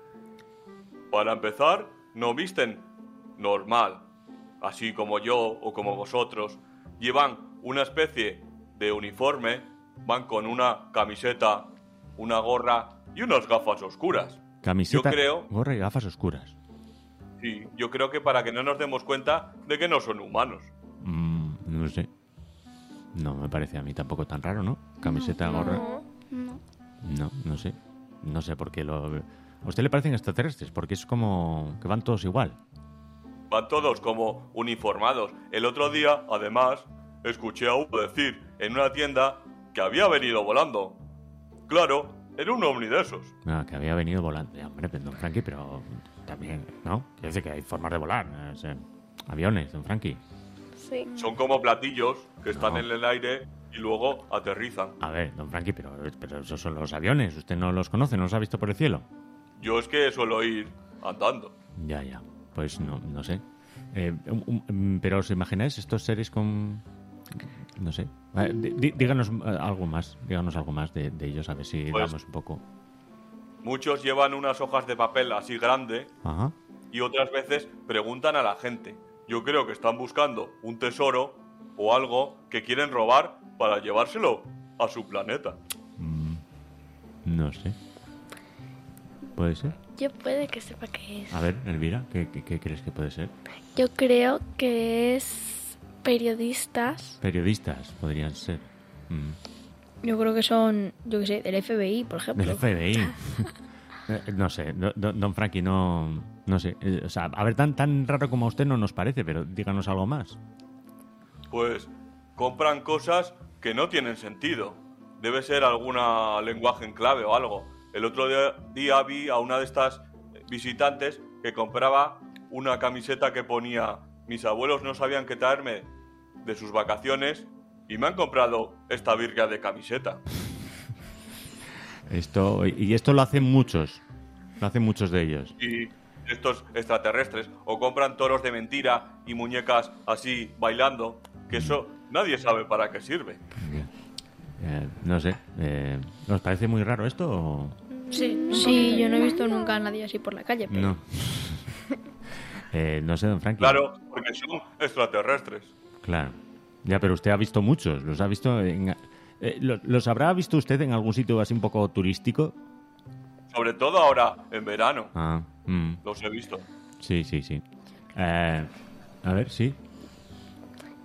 Para empezar, no visten normal, así como yo o como vosotros. Llevan una especie de uniforme, van con una camiseta, una gorra y unas gafas oscuras. Camiseta, Yo creo, gorra y gafas oscuras. sí, yo creo que para que no nos demos cuenta de que no son humanos. Mm, no sé. No me parece a mí tampoco tan raro, ¿no? Camiseta, gorra. No. No, no sé. No sé por qué lo... ¿A usted le parecen extraterrestres? Porque es como que van todos igual. Van todos como uniformados. El otro día, además, escuché a uno decir en una tienda que había venido volando. Claro, era un ovni de esos. No, que había venido volando. Ya, hombre, don Frankie, pero también, ¿no? Quiere decir que hay formas de volar. ¿no? O sea, aviones, don Frankie. Sí. Son como platillos que están No. en el aire y luego aterrizan. A ver, don Frankie, pero, pero esos son los aviones. ¿Usted no los conoce? ¿No los ha visto por el cielo? Yo es que suelo ir andando. Ya, ya. Pues no, no sé. Eh, un- un- pero ¿os imagináis estos seres con...? No sé. Eh, dí- díganos eh, algo más. Díganos algo más de, de ellos, a ver si Pues- damos un poco. Muchos llevan unas hojas de papel así grande Ajá. y otras veces preguntan a la gente. Yo creo que están buscando un tesoro o algo que quieren robar para llevárselo a su planeta. No sé. ¿Puede ser? Yo puede que sepa qué es. A ver, Elvira, ¿qué, qué, qué crees que puede ser? Yo creo que es periodistas. Periodistas podrían ser. Mm. Yo creo que son, yo qué sé, del F B I, por ejemplo. Del F B I. Eh, no sé, do- do- don Frankie, no, no sé. Eh, O sea, a ver, tan, tan raro como a usted no nos parece, pero díganos algo más. Pues compran cosas que no tienen sentido. Debe ser alguna lenguaje en clave o algo. El otro día, día vi a una de estas visitantes que compraba una camiseta que ponía: mis abuelos no sabían qué traerme de sus vacaciones y me han comprado esta virga de camiseta. Esto, y esto lo hacen muchos. Lo hacen muchos de ellos. Y estos extraterrestres o compran toros de mentira y muñecas así bailando, que eso nadie sabe para qué sirve. Eh, no sé. Eh, ¿Os parece muy raro esto o...? Sí, sí, yo no he visto nunca a nadie así por la calle. Pero... No. eh, no sé, don Frankie. Claro, porque son extraterrestres. Claro. Ya, pero usted ha visto muchos. ¿Los ha visto en... eh, ¿lo- ¿Los habrá visto usted en algún sitio así un poco turístico? Sobre todo ahora, en verano, Ah, mm, los he visto. sí, sí, sí. Eh, a ver, sí.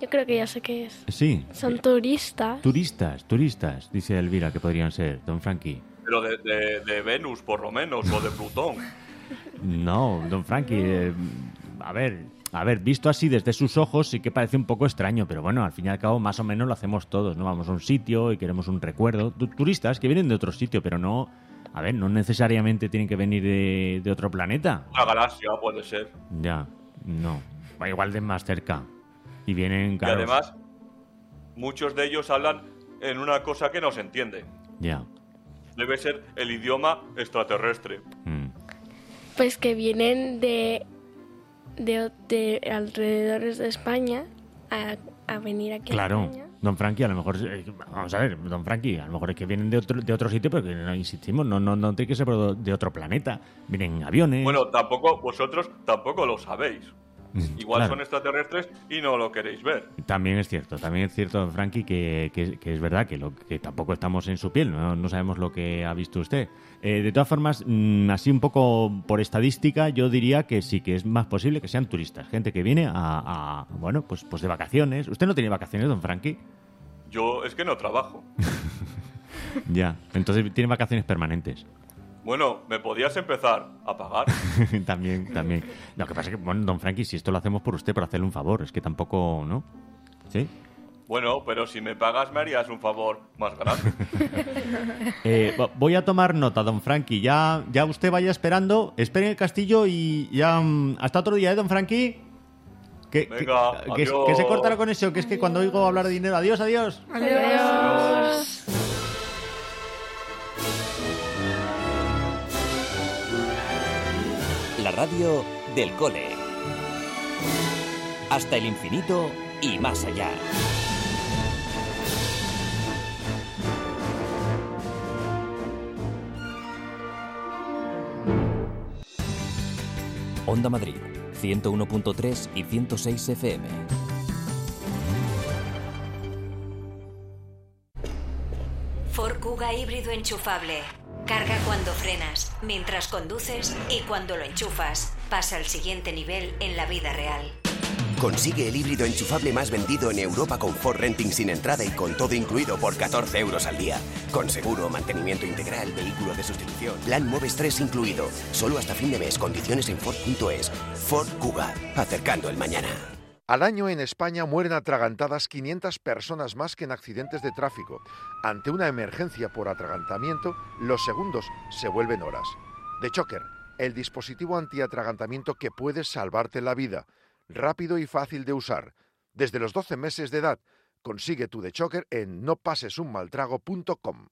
Yo creo que ya sé qué es. Sí. Son turistas. Turistas, turistas, dice Elvira que podrían ser, don Frankie. Pero de, de, de Venus, por lo menos, o de Plutón. No, don Frankie, eh, a ver, a ver, visto así desde sus ojos sí que parece un poco extraño, pero bueno, al fin y al cabo más o menos lo hacemos todos, ¿no? Vamos a un sitio y queremos un recuerdo. Tu- turistas que vienen de otro sitio, pero no, a ver, no necesariamente tienen que venir de, de otro planeta. Una galaxia puede ser. Ya, no, va igual de más cerca. Y vienen, Y claro. además, muchos de ellos hablan en una cosa que no se entiende. Ya. Debe ser el idioma extraterrestre. Pues que vienen de, de, de alrededores de España a, a venir aquí Claro, a España. don Frankie, a lo mejor, eh, vamos a ver, don Frankie, a lo mejor es que vienen de otro, de otro sitio, pero que no insistimos, no, no, no tiene que ser de otro planeta. Vienen en aviones. Bueno, tampoco, vosotros tampoco lo sabéis. Igual Claro. son extraterrestres y no lo queréis ver. También es cierto, también es cierto, don Frankie, que, que, que es verdad que, lo, que tampoco estamos en su piel, no, no sabemos lo que ha visto usted. Eh, de todas formas, mmm, así un poco por estadística, yo diría que sí, que es más posible que sean turistas, gente que viene a, a bueno, pues, pues de vacaciones. ¿Usted no tiene vacaciones, don Frankie? Yo es que no trabajo. Ya, entonces tiene vacaciones permanentes. Bueno, ¿me podías empezar a pagar? También, también. Lo que pasa es que, bueno, don Frankie, si esto lo hacemos por usted, por hacerle un favor, es que tampoco, ¿no? ¿Sí? Bueno, pero si me pagas me harías un favor más grande. Eh, vo- voy a tomar nota, don Frankie. Ya, ya usted vaya esperando, espere en el castillo y ya... mm, hasta otro día, ¿eh, don Frankie? Que, que- Venga, que, adiós. que se corta la conexión, que es que cuando oigo hablar de dinero... Adiós, adiós. Adiós. La radio del cole. Hasta el infinito y más allá. Onda Madrid, ciento uno punto tres y ciento seis F M. Ford Kuga híbrido enchufable. Carga cuando frenas, mientras conduces y cuando lo enchufas. Pasa al siguiente nivel en la vida real. Consigue el híbrido enchufable más vendido en Europa con Ford Renting sin entrada y con todo incluido por catorce euros al día. Con seguro, mantenimiento integral, vehículo de sustitución, plan Moves tres incluido. Solo hasta fin de mes, condiciones en Ford punto es. Ford Kuga, acercando el mañana. Al año en España mueren atragantadas quinientas personas más que en accidentes de tráfico. Ante una emergencia por atragantamiento, los segundos se vuelven horas. The Choker, el dispositivo antiatragantamiento que puede salvarte la vida. Rápido y fácil de usar. Desde los doce meses de edad, consigue tu The Choker en no pases un mal trago punto com.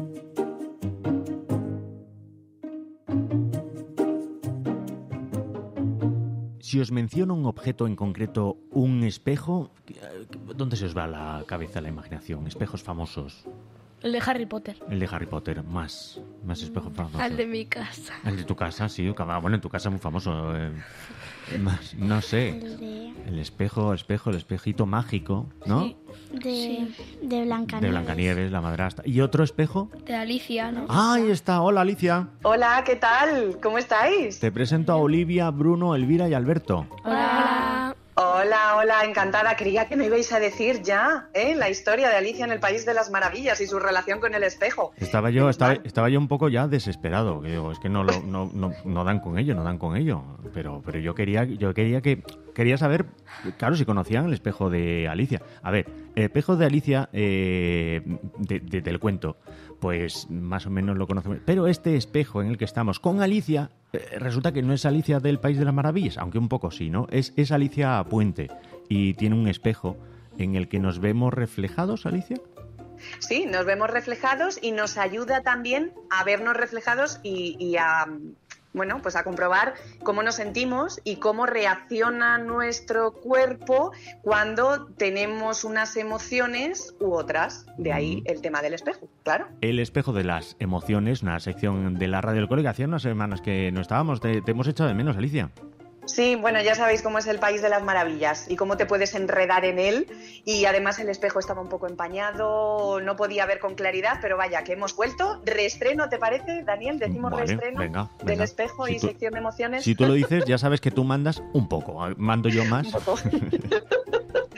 Si os menciono un objeto en concreto, un espejo, ¿dónde se os va la cabeza, la imaginación? Espejos famosos. El de Harry Potter. El de Harry Potter, más, más espejos famosos. Al de mi casa. El de tu casa, sí. Bueno, en tu casa es muy famoso. Eh, más, no sé. El de, El espejo, el espejo, el espejito mágico, ¿no? Sí. de, de Blancanieves. De Blancanieves, la madrastra. ¿Y otro espejo? De Alicia, ¿no? Ah, ahí está. Hola, Alicia. Hola, ¿qué tal? ¿Cómo estáis? Te presento a Olivia, Bruno, Elvira y Alberto. Hola. Hola, hola, encantada. Creía que me ibais a decir ya, ¿eh? La historia de Alicia en el País de las Maravillas y su relación con el espejo. Estaba yo, estaba, estaba yo un poco ya desesperado. Que digo, es que no, lo, no, no, no dan con ello, no dan con ello. Pero, pero yo quería, yo quería que quería saber, claro, si conocían el espejo de Alicia. A ver, el espejo de Alicia eh, de, de, del cuento, pues más o menos lo conocemos. Pero este espejo en el que estamos con Alicia, eh, resulta que no es Alicia del País de las Maravillas, aunque un poco sí, ¿no? Es, es Alicia Puente y tiene un espejo en el que nos vemos reflejados, Alicia. Sí, nos vemos reflejados y nos ayuda también a vernos reflejados y, y a, bueno, pues a comprobar cómo nos sentimos y cómo reacciona nuestro cuerpo cuando tenemos unas emociones u otras. De ahí el tema del espejo, claro. El espejo de las emociones, una sección de la radio del cole que hacía unas semanas que no estábamos. Te, te hemos echado de menos, Alicia. Sí, bueno, ya sabéis cómo es el País de las Maravillas y cómo te puedes enredar en él, y además el espejo estaba un poco empañado, no podía ver con claridad, pero vaya, que hemos vuelto. Reestreno, ¿te parece, Daniel? Decimos Vale, reestreno venga, del venga. espejo Si y tú- sección de emociones. Si tú lo dices, ya sabes que tú mandas un poco. Mando yo más.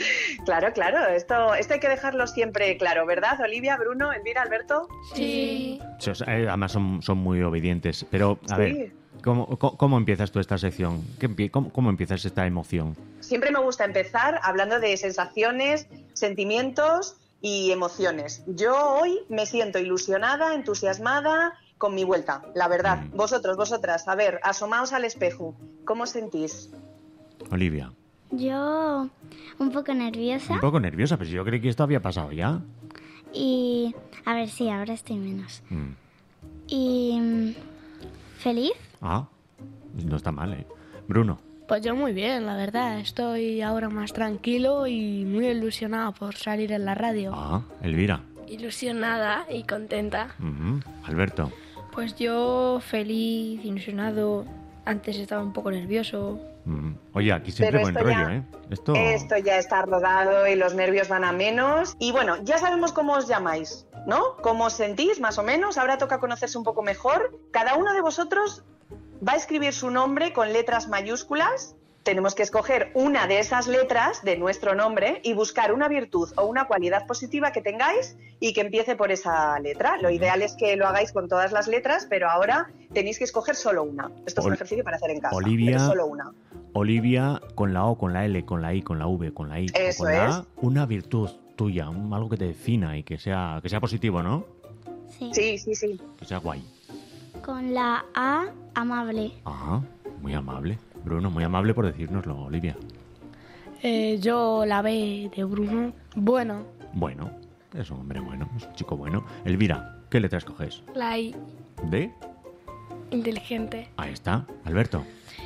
Claro, claro, esto, esto hay que dejarlo siempre claro, ¿verdad, Olivia, Bruno, Elvira, Alberto? Sí. Sí, o sea, eh, además son, son muy obedientes. Pero, a Sí. ver, ¿cómo, cómo, cómo empiezas tú esta sección? ¿Qué empie- cómo, ¿Cómo empiezas esta emoción? Siempre me gusta empezar hablando de sensaciones, sentimientos y emociones. Yo hoy me siento ilusionada, entusiasmada con mi vuelta, la verdad. Vosotros, vosotras, a ver, asomaos al espejo. ¿Cómo sentís? Olivia, Yo un poco nerviosa un poco nerviosa, pero yo creí que esto había pasado ya. y... A ver, sí, ahora estoy menos. Mm. Y... mm, ¿Feliz? Ah, no está mal, ¿eh? Bruno. Pues yo muy bien, la verdad. Estoy ahora más tranquilo y muy ilusionado por salir en la radio. Ah, Elvira. Ilusionada y contenta. Ujú. Alberto. Pues yo feliz, ilusionado. Antes estaba un poco nervioso. Mm. Oye, aquí siempre Pero buen esto rollo, ya- ¿eh? Esto... Esto ya está rodado y los nervios van a menos. Y bueno, ya sabemos cómo os llamáis, ¿no? ¿Cómo os sentís, más o menos? Ahora toca conocerse un poco mejor. Cada uno de vosotros va a escribir su nombre con letras mayúsculas. Tenemos que escoger una de esas letras de nuestro nombre y buscar una virtud o una cualidad positiva que tengáis y que empiece por esa letra. Lo ideal es que lo hagáis con todas las letras, pero ahora tenéis que escoger solo una. Esto es un Ol- ejercicio para hacer en casa. Olivia- pero solo una. Olivia con la O, con la L, con la I, con la V, con la I, Eso con la es. A, una virtud tuya, un- algo que te defina y que sea, que sea positivo, ¿no? Sí. Sí, sí, sí. Que sea guay. Con la A, amable. Ajá, muy amable. Bruno, muy amable por decírnoslo, Olivia. Eh, yo la B de Bruno. Bueno, Bueno, es un hombre bueno, es un chico bueno. Elvira, ¿qué letra escoges? la I, ¿De? inteligente. Ahí está. Alberto,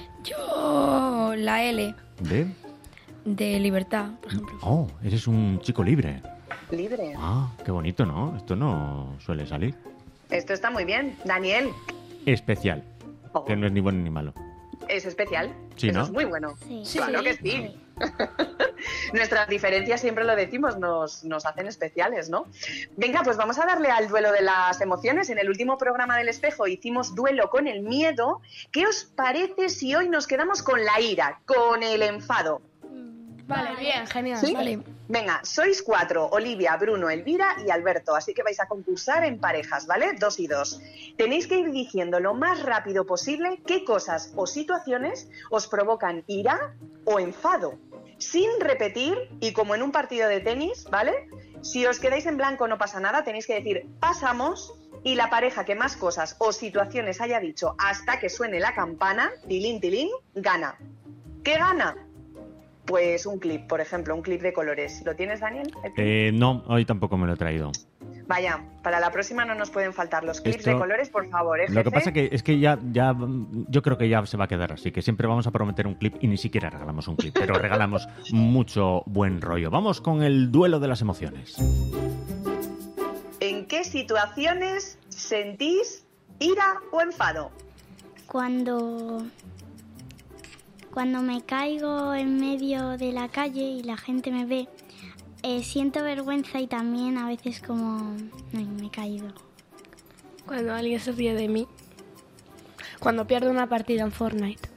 Yo la L ¿de? de libertad, por ejemplo. Oh, eres un chico libre. Libre. Ah, qué bonito, ¿no? Esto no suele salir. Esto está muy bien. Daniel, Especial, que no es ni bueno ni malo. es especial. Sí, Eso ¿no? es muy bueno. Sí. Claro Sí. que sí. Nuestras diferencias, siempre lo decimos, nos, nos hacen especiales, ¿no? Venga, pues vamos a darle al duelo de las emociones. En el último programa del Espejo hicimos duelo con el miedo. ¿Qué os parece si hoy nos quedamos con la ira, con el enfado? Vale, bien, genial. ¿Sí? Vale. Venga, sois cuatro, Olivia, Bruno, Elvira y Alberto, así que vais a concursar en parejas, ¿vale? Dos y dos. Tenéis que ir diciendo lo más rápido posible qué cosas o situaciones os provocan ira o enfado, sin repetir y como en un partido de tenis, ¿vale? Si os quedáis en blanco no pasa nada, tenéis que decir pasamos y la pareja que más cosas o situaciones haya dicho hasta que suene la campana, tilín, tilín, gana. ¿Qué gana? Pues un clip, por ejemplo, un clip de colores. ¿Lo tienes, Daniel? ¿El clip? Eh, no, hoy tampoco me lo he traído. Vaya, para la próxima no nos pueden faltar los clips Esto- de colores, por favor, ¿eh, Lo que jefe? pasa que es que ya, ya, yo creo que ya se va a quedar así, que siempre vamos a prometer un clip y ni siquiera regalamos un clip, pero regalamos mucho buen rollo. Vamos con el duelo de las emociones. ¿En qué situaciones sentís ira o enfado? Cuando... Cuando me caigo en medio de la calle y la gente me ve, eh, siento vergüenza y también a veces como... Ay, me he caído. Cuando alguien se ríe de mí. Cuando pierdo una partida en Fortnite.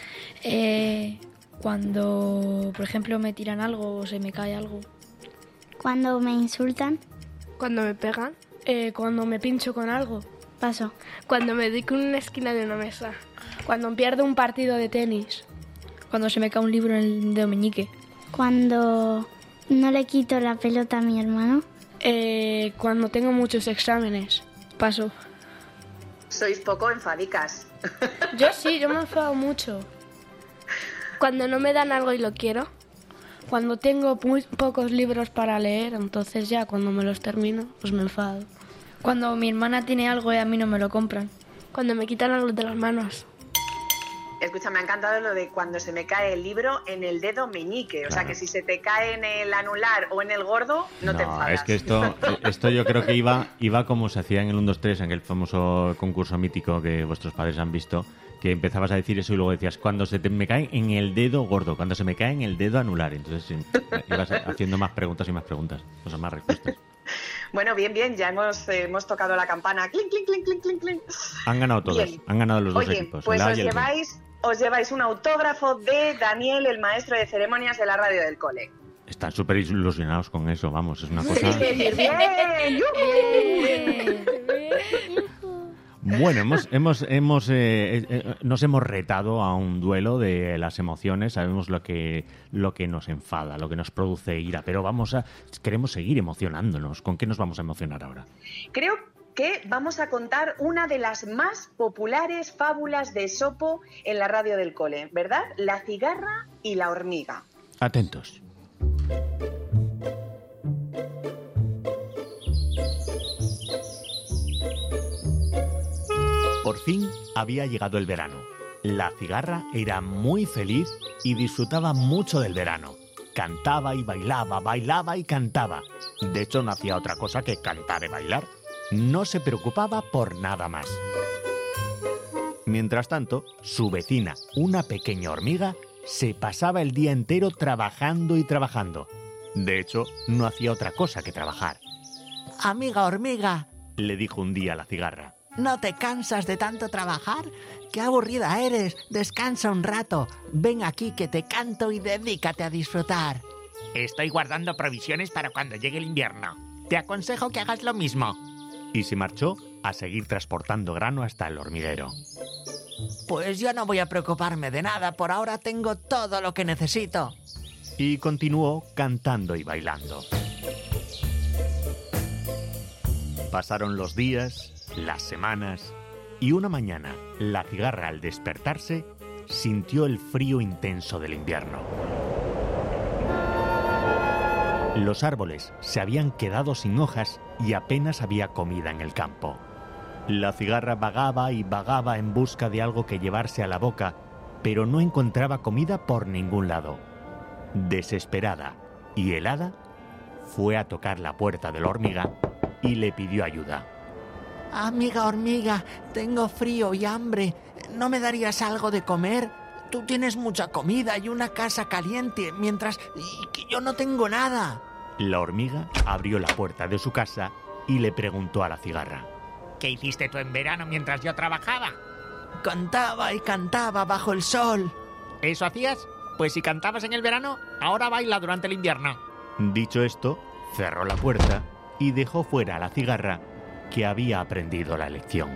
Eh, cuando, por ejemplo, me tiran algo o se me cae algo. Cuando me insultan. Cuando me pegan. Eh, cuando me pincho con algo. Paso. Cuando me doy con una esquina de una mesa. Cuando pierdo un partido de tenis. Cuando se me cae un libro en el dedo meñique. Cuando no le quito la pelota a mi hermano. Eh, cuando tengo muchos exámenes. Paso. Sois poco enfadicas. Yo sí, yo me enfado mucho. Cuando no me dan algo y lo quiero. Cuando tengo muy pocos libros para leer, entonces ya cuando me los termino, pues me enfado. Cuando mi hermana tiene algo y a mí no me lo compran. Cuando me quitan algo de las manos. Escucha, me ha encantado lo de cuando se me cae el libro en el dedo meñique. O sea, que si se te cae en el anular o en el gordo, no, te enfadas. es que esto, esto yo creo que iba, iba como se hacía en el uno dos tres, en aquel famoso concurso mítico que vuestros padres han visto, que empezabas a decir eso y luego decías, cuando se te me cae en el dedo gordo, cuando se me cae en el dedo anular. Entonces sí, ibas haciendo más preguntas y más preguntas, o sea, más respuestas. Bueno, bien, bien, ya hemos, eh, hemos tocado la campana. Clink, clink, clink, clink, clink, clink. Han ganado todos, Bien. han ganado los dos Oye, equipos. pues el A os y el B. lleváis, os lleváis un autógrafo de Daniel, el maestro de ceremonias de la radio del cole. Están súper ilusionados con eso, vamos, es una cosa... Bueno, hemos, hemos, hemos, eh, eh, nos hemos retado a un duelo de las emociones, sabemos lo que, lo que nos enfada, lo que nos produce ira, pero vamos a, queremos seguir emocionándonos. ¿Con qué nos vamos a emocionar ahora? Creo que vamos a contar una de las más populares fábulas de Esopo en la radio del cole, ¿verdad? La cigarra y la hormiga. Atentos. Por fin había llegado el verano. La cigarra era muy feliz y disfrutaba mucho del verano. Cantaba y bailaba, bailaba y cantaba. De hecho, no hacía otra cosa que cantar y bailar. No se preocupaba por nada más. Mientras tanto, su vecina, una pequeña hormiga, se pasaba el día entero trabajando y trabajando. De hecho, no hacía otra cosa que trabajar. Amiga hormiga, le dijo un día a la cigarra. ¿No te cansas de tanto trabajar? ¡Qué aburrida eres! Descansa un rato. Ven aquí que te canto y dedícate a disfrutar. Estoy guardando provisiones para cuando llegue el invierno. Te aconsejo que hagas lo mismo. Y se marchó a seguir transportando grano hasta el hormiguero. Pues yo no voy a preocuparme de nada. Por ahora tengo todo lo que necesito. Y continuó cantando y bailando. Pasaron los días, las semanas, y una mañana la cigarra, al despertarse, sintió el frío intenso del invierno. Los árboles se habían quedado sin hojas y apenas había comida en el campo. La cigarra vagaba y vagaba en busca de algo que llevarse a la boca, pero no encontraba comida por ningún lado. Desesperada y helada, fue a tocar la puerta de la hormiga y le pidió ayuda. Amiga hormiga, tengo frío y hambre. ¿No me darías algo de comer? Tú tienes mucha comida y una casa caliente, mientras que yo no tengo nada. La hormiga abrió la puerta de su casa y le preguntó a la cigarra. ¿Qué hiciste tú en verano mientras yo trabajaba? Cantaba y cantaba bajo el sol. ¿Eso hacías? Pues si cantabas en el verano, ahora baila durante el invierno. Dicho esto, cerró la puerta y dejó fuera a la cigarra, que había aprendido la lección.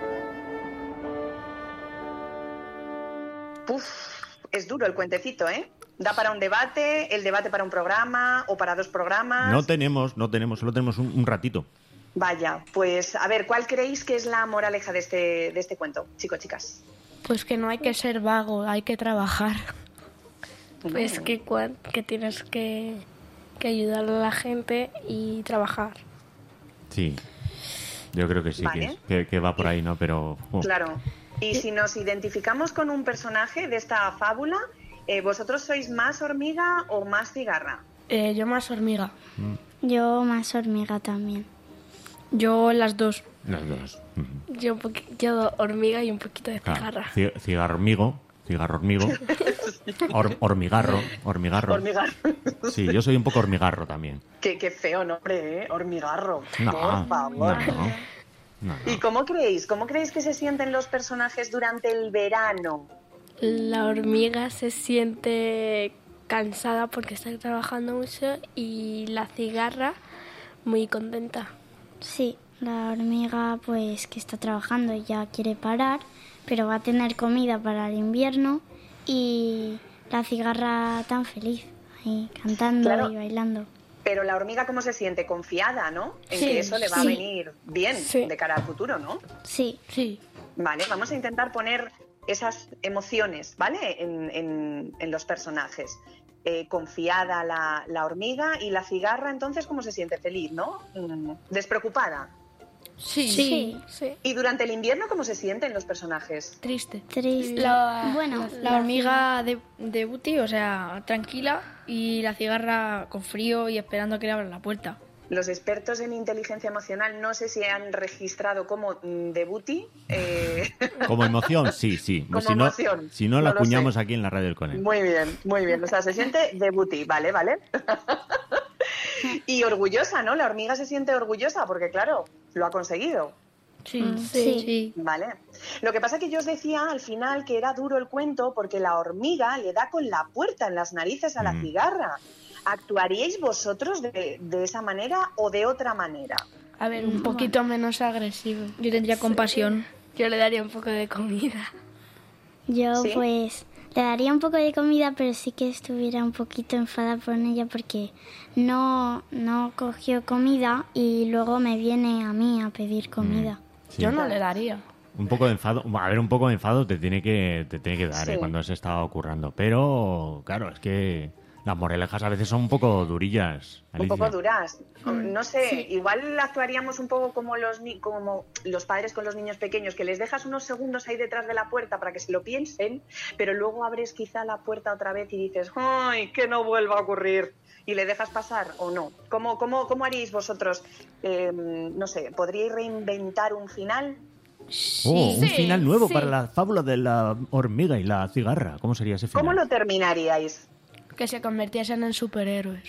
Uf, es duro el cuentecito, ¿eh? Da para un debate, el debate para un programa o para dos programas. No tenemos, no tenemos, solo tenemos un, un ratito. Vaya, pues a ver, ¿cuál creéis que es la moraleja de este, de este cuento, chicos, chicas? Pues que no hay que ser vago, hay que trabajar. Pues que, que tienes que, que ayudar a la gente y trabajar. Sí, yo creo que sí, vale. que, que, que va por ahí, ¿no? Pero... Oh. Claro, y si nos identificamos con un personaje de esta fábula, eh, ¿vosotros sois más hormiga o más cigarra? Eh, yo más hormiga. Mm. Yo más hormiga también. Yo las dos. Las dos. Uh-huh. Yo, yo hormiga y un poquito de cigarra. Ah, c- cigarro hormigo, cigarro hormigo. Or, hormigarro, hormigarro. Hormigarro. Sí, yo soy un poco hormigarro también. Qué, qué feo nombre, ¿eh? Hormigarro. No, por favor. No, no, no. ¿Y cómo creéis? ¿Cómo creéis que se sienten los personajes durante el verano? La hormiga se siente cansada porque está trabajando mucho y la cigarra muy contenta. Sí, la hormiga pues que está trabajando y ya quiere parar, pero va a tener comida para el invierno, y la cigarra tan feliz, ahí cantando claro. y bailando. Pero la hormiga, ¿cómo se siente? Confiada, ¿no? En sí, que eso le va sí. a venir bien sí. de cara al futuro, ¿no? Sí, sí. Vale, vamos a intentar poner esas emociones, ¿vale? En, en, en los personajes. Eh, confiada la, la hormiga, y la cigarra, entonces, ¿cómo se siente? Feliz, ¿no? Mm, despreocupada. Sí. sí, sí. ¿Y durante el invierno cómo se sienten los personajes? Triste. Triste. La, bueno, la, la hormiga de, de Buti, o sea, tranquila, y la cigarra con frío y esperando que le abran la puerta. Los expertos en inteligencia emocional no sé si han registrado como debuti. Eh... Como emoción, sí, sí. Como si no, emoción. Si no, no la acuñamos aquí en la radio del Cone. Muy bien, muy bien. O sea, se siente debuti, vale, vale. Y orgullosa, ¿no? La hormiga se siente orgullosa porque, claro, lo ha conseguido. Sí, sí, sí. Vale. Lo que pasa es que yo os decía al final que era duro el cuento porque la hormiga le da con la puerta en las narices a la mm. cigarra. ¿Actuaríais vosotros de, de esa manera o de otra manera? A ver, un poquito menos agresivo. Yo tendría compasión. Yo le daría un poco de comida. Yo ¿Sí? pues le daría un poco de comida, pero sí que estuviera un poquito enfadada por ella porque no, no cogió comida y luego me viene a mí a pedir comida. Sí. Yo no le daría. Un poco de enfado, a ver, un poco de enfado te tiene que, te tiene que dar Sí. ¿eh? Cuando se está ocurrando. Pero, claro, es que las moralejas a veces son un poco durillas. Un Alicia. poco duras. No sé, Sí. igual actuaríamos un poco como los, ni- como los padres con los niños pequeños, que les dejas unos segundos ahí detrás de la puerta para que se lo piensen, pero luego abres quizá la puerta otra vez y dices, ¡ay, que no vuelva a ocurrir! Y le dejas pasar o no. ¿Cómo, cómo, cómo haríais vosotros? Eh, no sé, ¿podríais reinventar un final? Oh, un Sí, final nuevo sí. para la fábula de la hormiga y la cigarra. ¿Cómo sería ese final? ¿Cómo lo terminaríais? Que se convirtiesen en superhéroes.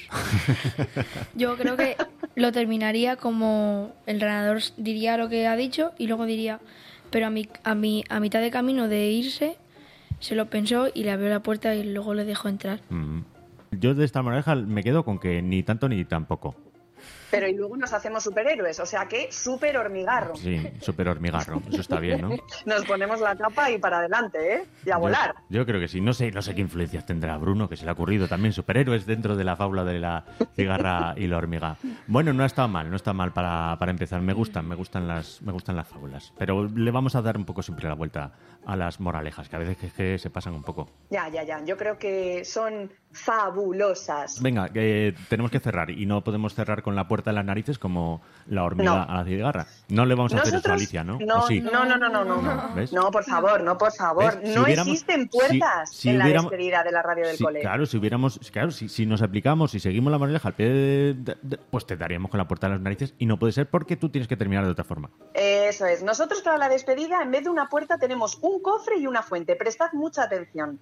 Yo creo que lo terminaría como el ganador diría lo que ha dicho y luego diría, pero a, mi, a, mi, a mitad de camino de irse, se lo pensó y le abrió la puerta y luego le dejó entrar. Mm. Yo de esta moraleja me quedo con que ni tanto ni tampoco. Pero y luego nos hacemos superhéroes, o sea que super hormigarro. Sí, súper hormigarro. Eso está bien, ¿no? Nos ponemos la capa y para adelante, ¿eh? Y a volar. Yo, yo creo que sí. No sé, no sé qué influencias tendrá Bruno, que se le ha ocurrido también superhéroes dentro de la fábula de la cigarra y la hormiga. Bueno, no ha estado mal, no está mal para, para empezar. Me gustan, me gustan las, me gustan las fábulas. Pero le vamos a dar un poco siempre la vuelta a las moralejas, que a veces que, que se pasan un poco. Ya, ya, ya. Yo creo que son fabulosas. Venga, que tenemos que cerrar y no podemos cerrar con la puerta en las narices como la hormiga No. a la cigarra. No le vamos a hacer eso a Nosotros- Alicia, ¿no? No, ¿O sí? no, no, no, no, no, no. ¿Ves? No, por favor, no, por favor. ¿Ves? Si No hubiéramos- existen puertas si- si en la hubiéramos- despedida de la radio del Sí, cole. claro, si hubiéramos, claro, si, si nos aplicamos, si seguimos la moraleja al pie de, de- de- pues te daríamos con la puerta de las narices y no puede ser porque tú tienes que terminar de otra forma. Eso es. Nosotros para la despedida, en vez de una puerta, tenemos un cofre y una fuente. Prestad mucha atención.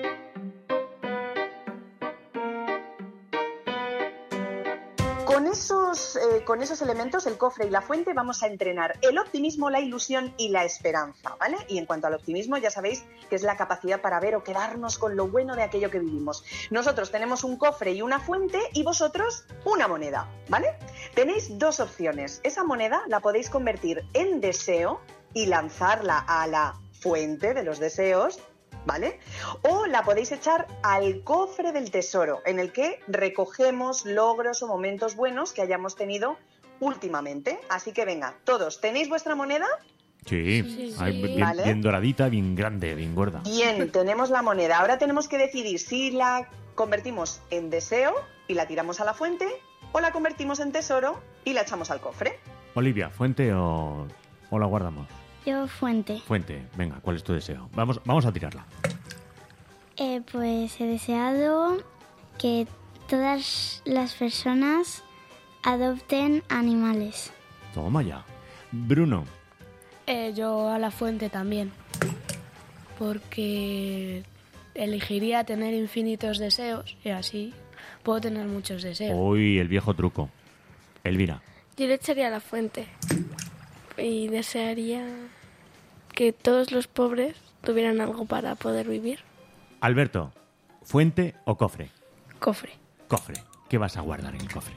Con esos, eh, con esos elementos, el cofre y la fuente, vamos a entrenar el optimismo, la ilusión y la esperanza, ¿vale? Y en cuanto al optimismo, ya sabéis que es la capacidad para ver o quedarnos con lo bueno de aquello que vivimos. Nosotros tenemos un cofre y una fuente y vosotros una moneda, ¿vale? Tenéis dos opciones. Esa moneda la podéis convertir en deseo y lanzarla a la fuente de los deseos, ¿vale? O la podéis echar al cofre del tesoro, en el que recogemos logros o momentos buenos que hayamos tenido últimamente. Así que venga, todos, ¿tenéis vuestra moneda? Sí, Sí, ahí, sí. bien, Vale. bien doradita, bien grande, bien gorda. Bien, tenemos la moneda. Ahora tenemos que decidir si la convertimos en deseo y la tiramos a la fuente, o la convertimos en tesoro y la echamos al cofre. Olivia, ¿fuente o, o la guardamos? Yo fuente. Fuente, venga, ¿cuál es tu deseo? Vamos, vamos a tirarla. Eh, pues he deseado que todas las personas adopten animales. Toma ya. Bruno, Eh, yo a la fuente también. Porque elegiría tener infinitos deseos y así puedo tener muchos deseos. hoy el viejo truco. Elvira, Yo le echaría a la fuente y desearía que todos los pobres tuvieran algo para poder vivir. Alberto, ¿fuente o cofre? Cofre. Cofre. ¿Qué vas a guardar en el cofre?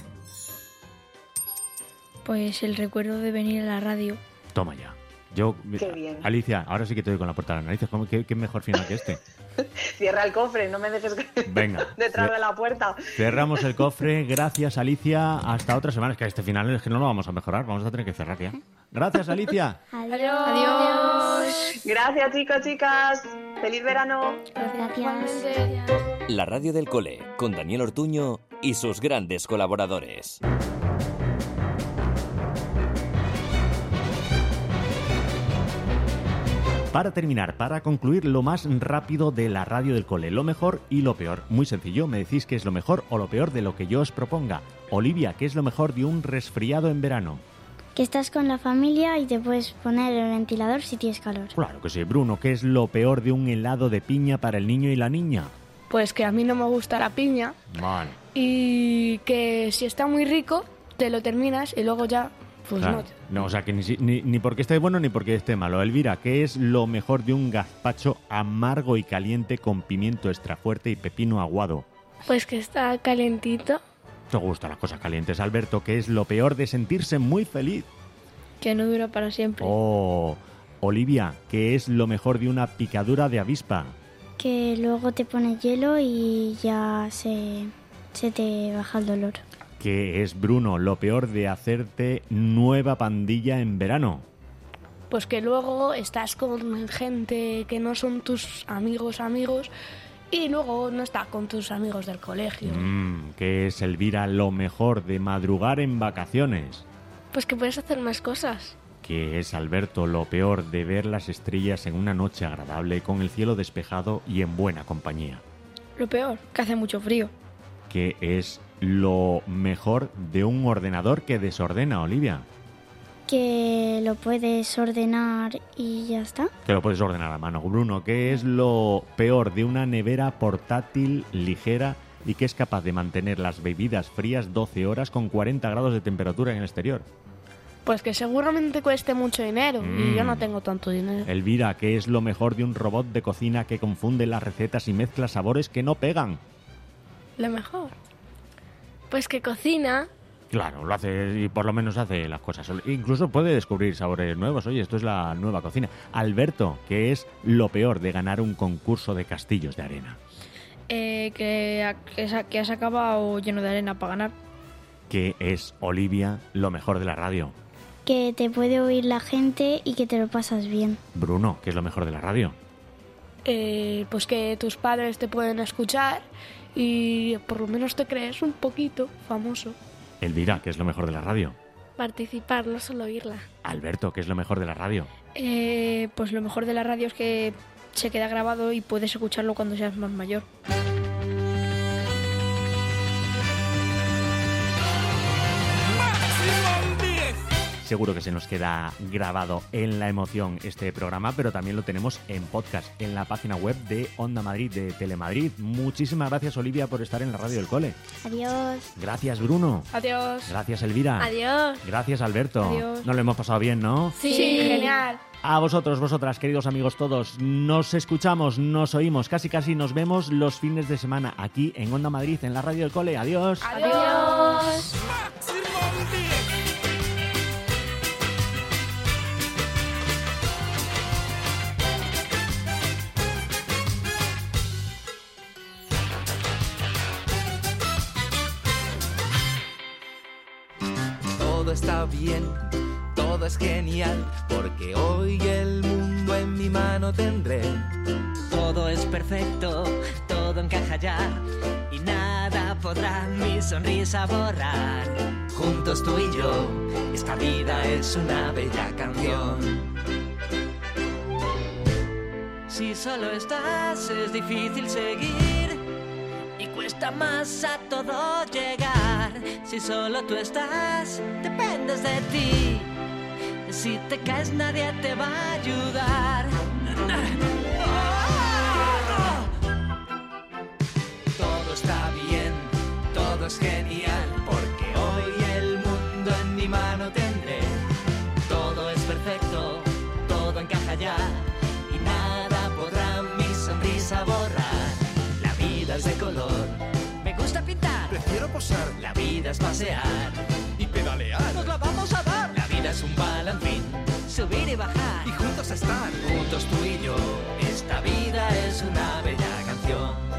Pues el recuerdo de venir a la radio. Toma ya. Yo, Qué bien. Alicia, ahora sí que te doy con la puerta de las narices. ¿Cómo- ¿Qué, qué mejor final que este? Cierra el cofre, no me dejes Venga. detrás de la puerta. Cerramos el cofre. Gracias, Alicia. Hasta otra semana. Es que este final es que no lo vamos a mejorar. Vamos a tener que cerrar ya. Gracias, Alicia. Adiós. Adiós. Gracias, chicos, chicas. Feliz verano. Gracias. La radio del cole, con Daniel Ortuño y sus grandes colaboradores. Para terminar, para concluir, lo más rápido de la radio del cole, lo mejor y lo peor. Muy sencillo, me decís qué es lo mejor o lo peor de lo que yo os proponga. Olivia, ¿qué es lo mejor de un resfriado en verano? Que estás con la familia y te puedes poner el ventilador si tienes calor. Claro que sí. Bruno, ¿qué es lo peor de un helado de piña para el niño y la niña? Pues que a mí no me gusta la piña Vale. y que si está muy rico te lo terminas y luego ya pues Claro. no. No, o sea, que ni, si- ni, ni porque esté bueno ni porque esté malo. Elvira, ¿qué es lo mejor de un gazpacho amargo y caliente con pimiento extra fuerte y pepino aguado? Pues que está calientito. Te gustan las cosas calientes, Alberto. ¿Qué es lo peor de sentirse muy feliz? Que no dura para siempre. Oh, Olivia, ¿qué es lo mejor de una picadura de avispa? Que luego te pones hielo y ya se, se te baja el dolor. ¿Qué es, Bruno, lo peor de hacerte nueva pandilla en verano? Pues que luego estás con gente que no son tus amigos amigos y luego no estás con tus amigos del colegio. Mm, ¿qué es, Elvira, lo mejor de madrugar en vacaciones? Pues que puedes hacer más cosas. ¿Qué es, Alberto, lo peor de ver las estrellas en una noche agradable con el cielo despejado y en buena compañía? Lo peor, que hace mucho frío. ¿Qué es lo mejor de un ordenador que desordena, Olivia? Que lo puedes ordenar y ya está. Que lo puedes ordenar a mano. Bruno, ¿qué es lo peor de una nevera portátil ligera y que es capaz de mantener las bebidas frías doce horas con cuarenta grados de temperatura en el exterior? Pues que seguramente cueste mucho dinero Mm. y yo no tengo tanto dinero. Elvira, ¿qué es lo mejor de un robot de cocina que confunde las recetas y mezcla sabores que no pegan? Lo mejor. Pues que cocina. Claro, lo hace y por lo menos hace las cosas. Incluso puede descubrir sabores nuevos. Oye, esto es la nueva cocina. Alberto, ¿qué es lo peor de ganar un concurso de castillos de arena? Eh, que, que, que has acabado lleno de arena para ganar. ¿Qué es, Olivia, lo mejor de la radio? Que te puede oír la gente y que te lo pasas bien. Bruno, ¿qué es lo mejor de la radio? Eh, pues que tus padres te pueden escuchar y por lo menos te crees un poquito famoso. Elvira, ¿qué es lo mejor de la radio? Participar, no solo oírla. Alberto, ¿qué es lo mejor de la radio? Eh, pues lo mejor de la radio es que se queda grabado y puedes escucharlo cuando seas más mayor. Seguro que se nos queda grabado en la emoción este programa, pero también lo tenemos en podcast, en la página web de Onda Madrid, de Telemadrid. Muchísimas gracias, Olivia, por estar en la radio del cole. Adiós. Gracias, Bruno. Adiós. Gracias, Elvira. Adiós. Gracias, Alberto. Adiós. Nos lo hemos pasado bien, ¿no? Sí, sí, genial. A vosotros, vosotras, queridos amigos todos, nos escuchamos, nos oímos, casi casi nos vemos los fines de semana aquí en Onda Madrid, en la radio del cole. Adiós. Adiós. Todo está bien, todo es genial, porque hoy el mundo en mi mano tendré. Todo es perfecto, todo encaja ya, y nada podrá mi sonrisa borrar. Juntos tú y yo, esta vida es una bella canción. Si solo estás es difícil seguir y cuesta más a todo llegar. Si solo tú estás, dependes de ti. Si te caes nadie te va a ayudar. Todo está bien, todo es genial, porque hoy el mundo en mi mano tendré. Todo es perfecto, todo encaja ya, y nada podrá mi sonrisa borrar. La vida es de color, me gusta pintar, prefiero posar. La vida es pasear y pedalear. Nos la vamos a dar. La vida es un balancín, subir y bajar, y juntos estar. Juntos tú y yo, esta vida es una bella canción.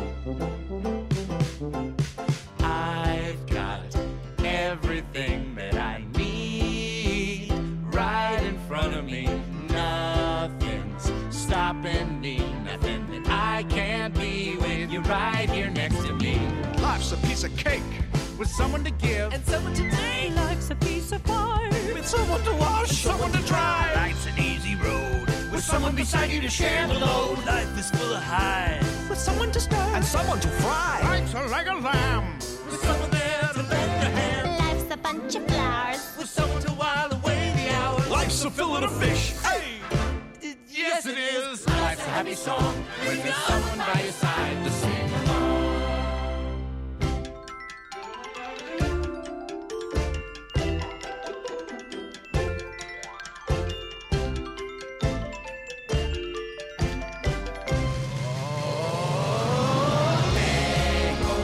I've got everything that I need right in front of me. Nothing's stopping me, nothing that I can't be with you right here next to me. Life's a piece of cake with someone to give and someone to take. Life's a piece of pie with someone to wash, someone to dry. Life's an easy road with someone beside you to share the load. Life is full of highs with someone to stir and someone to fry. Life's a leg of lamb with someone there to lend a hand. Life's a bunch of flowers with someone to while away the hours. Life's a fillet of fish. Hey, yes it is. Life's a happy song when there's someone by your side to sing along. Tengo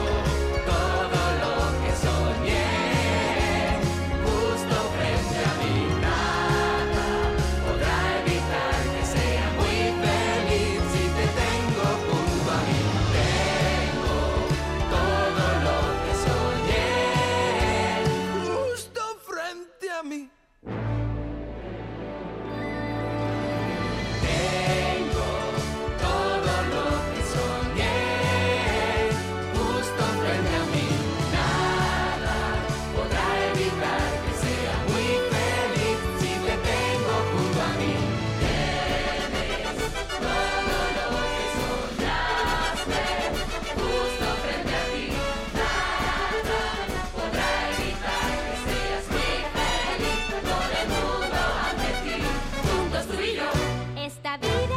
la vida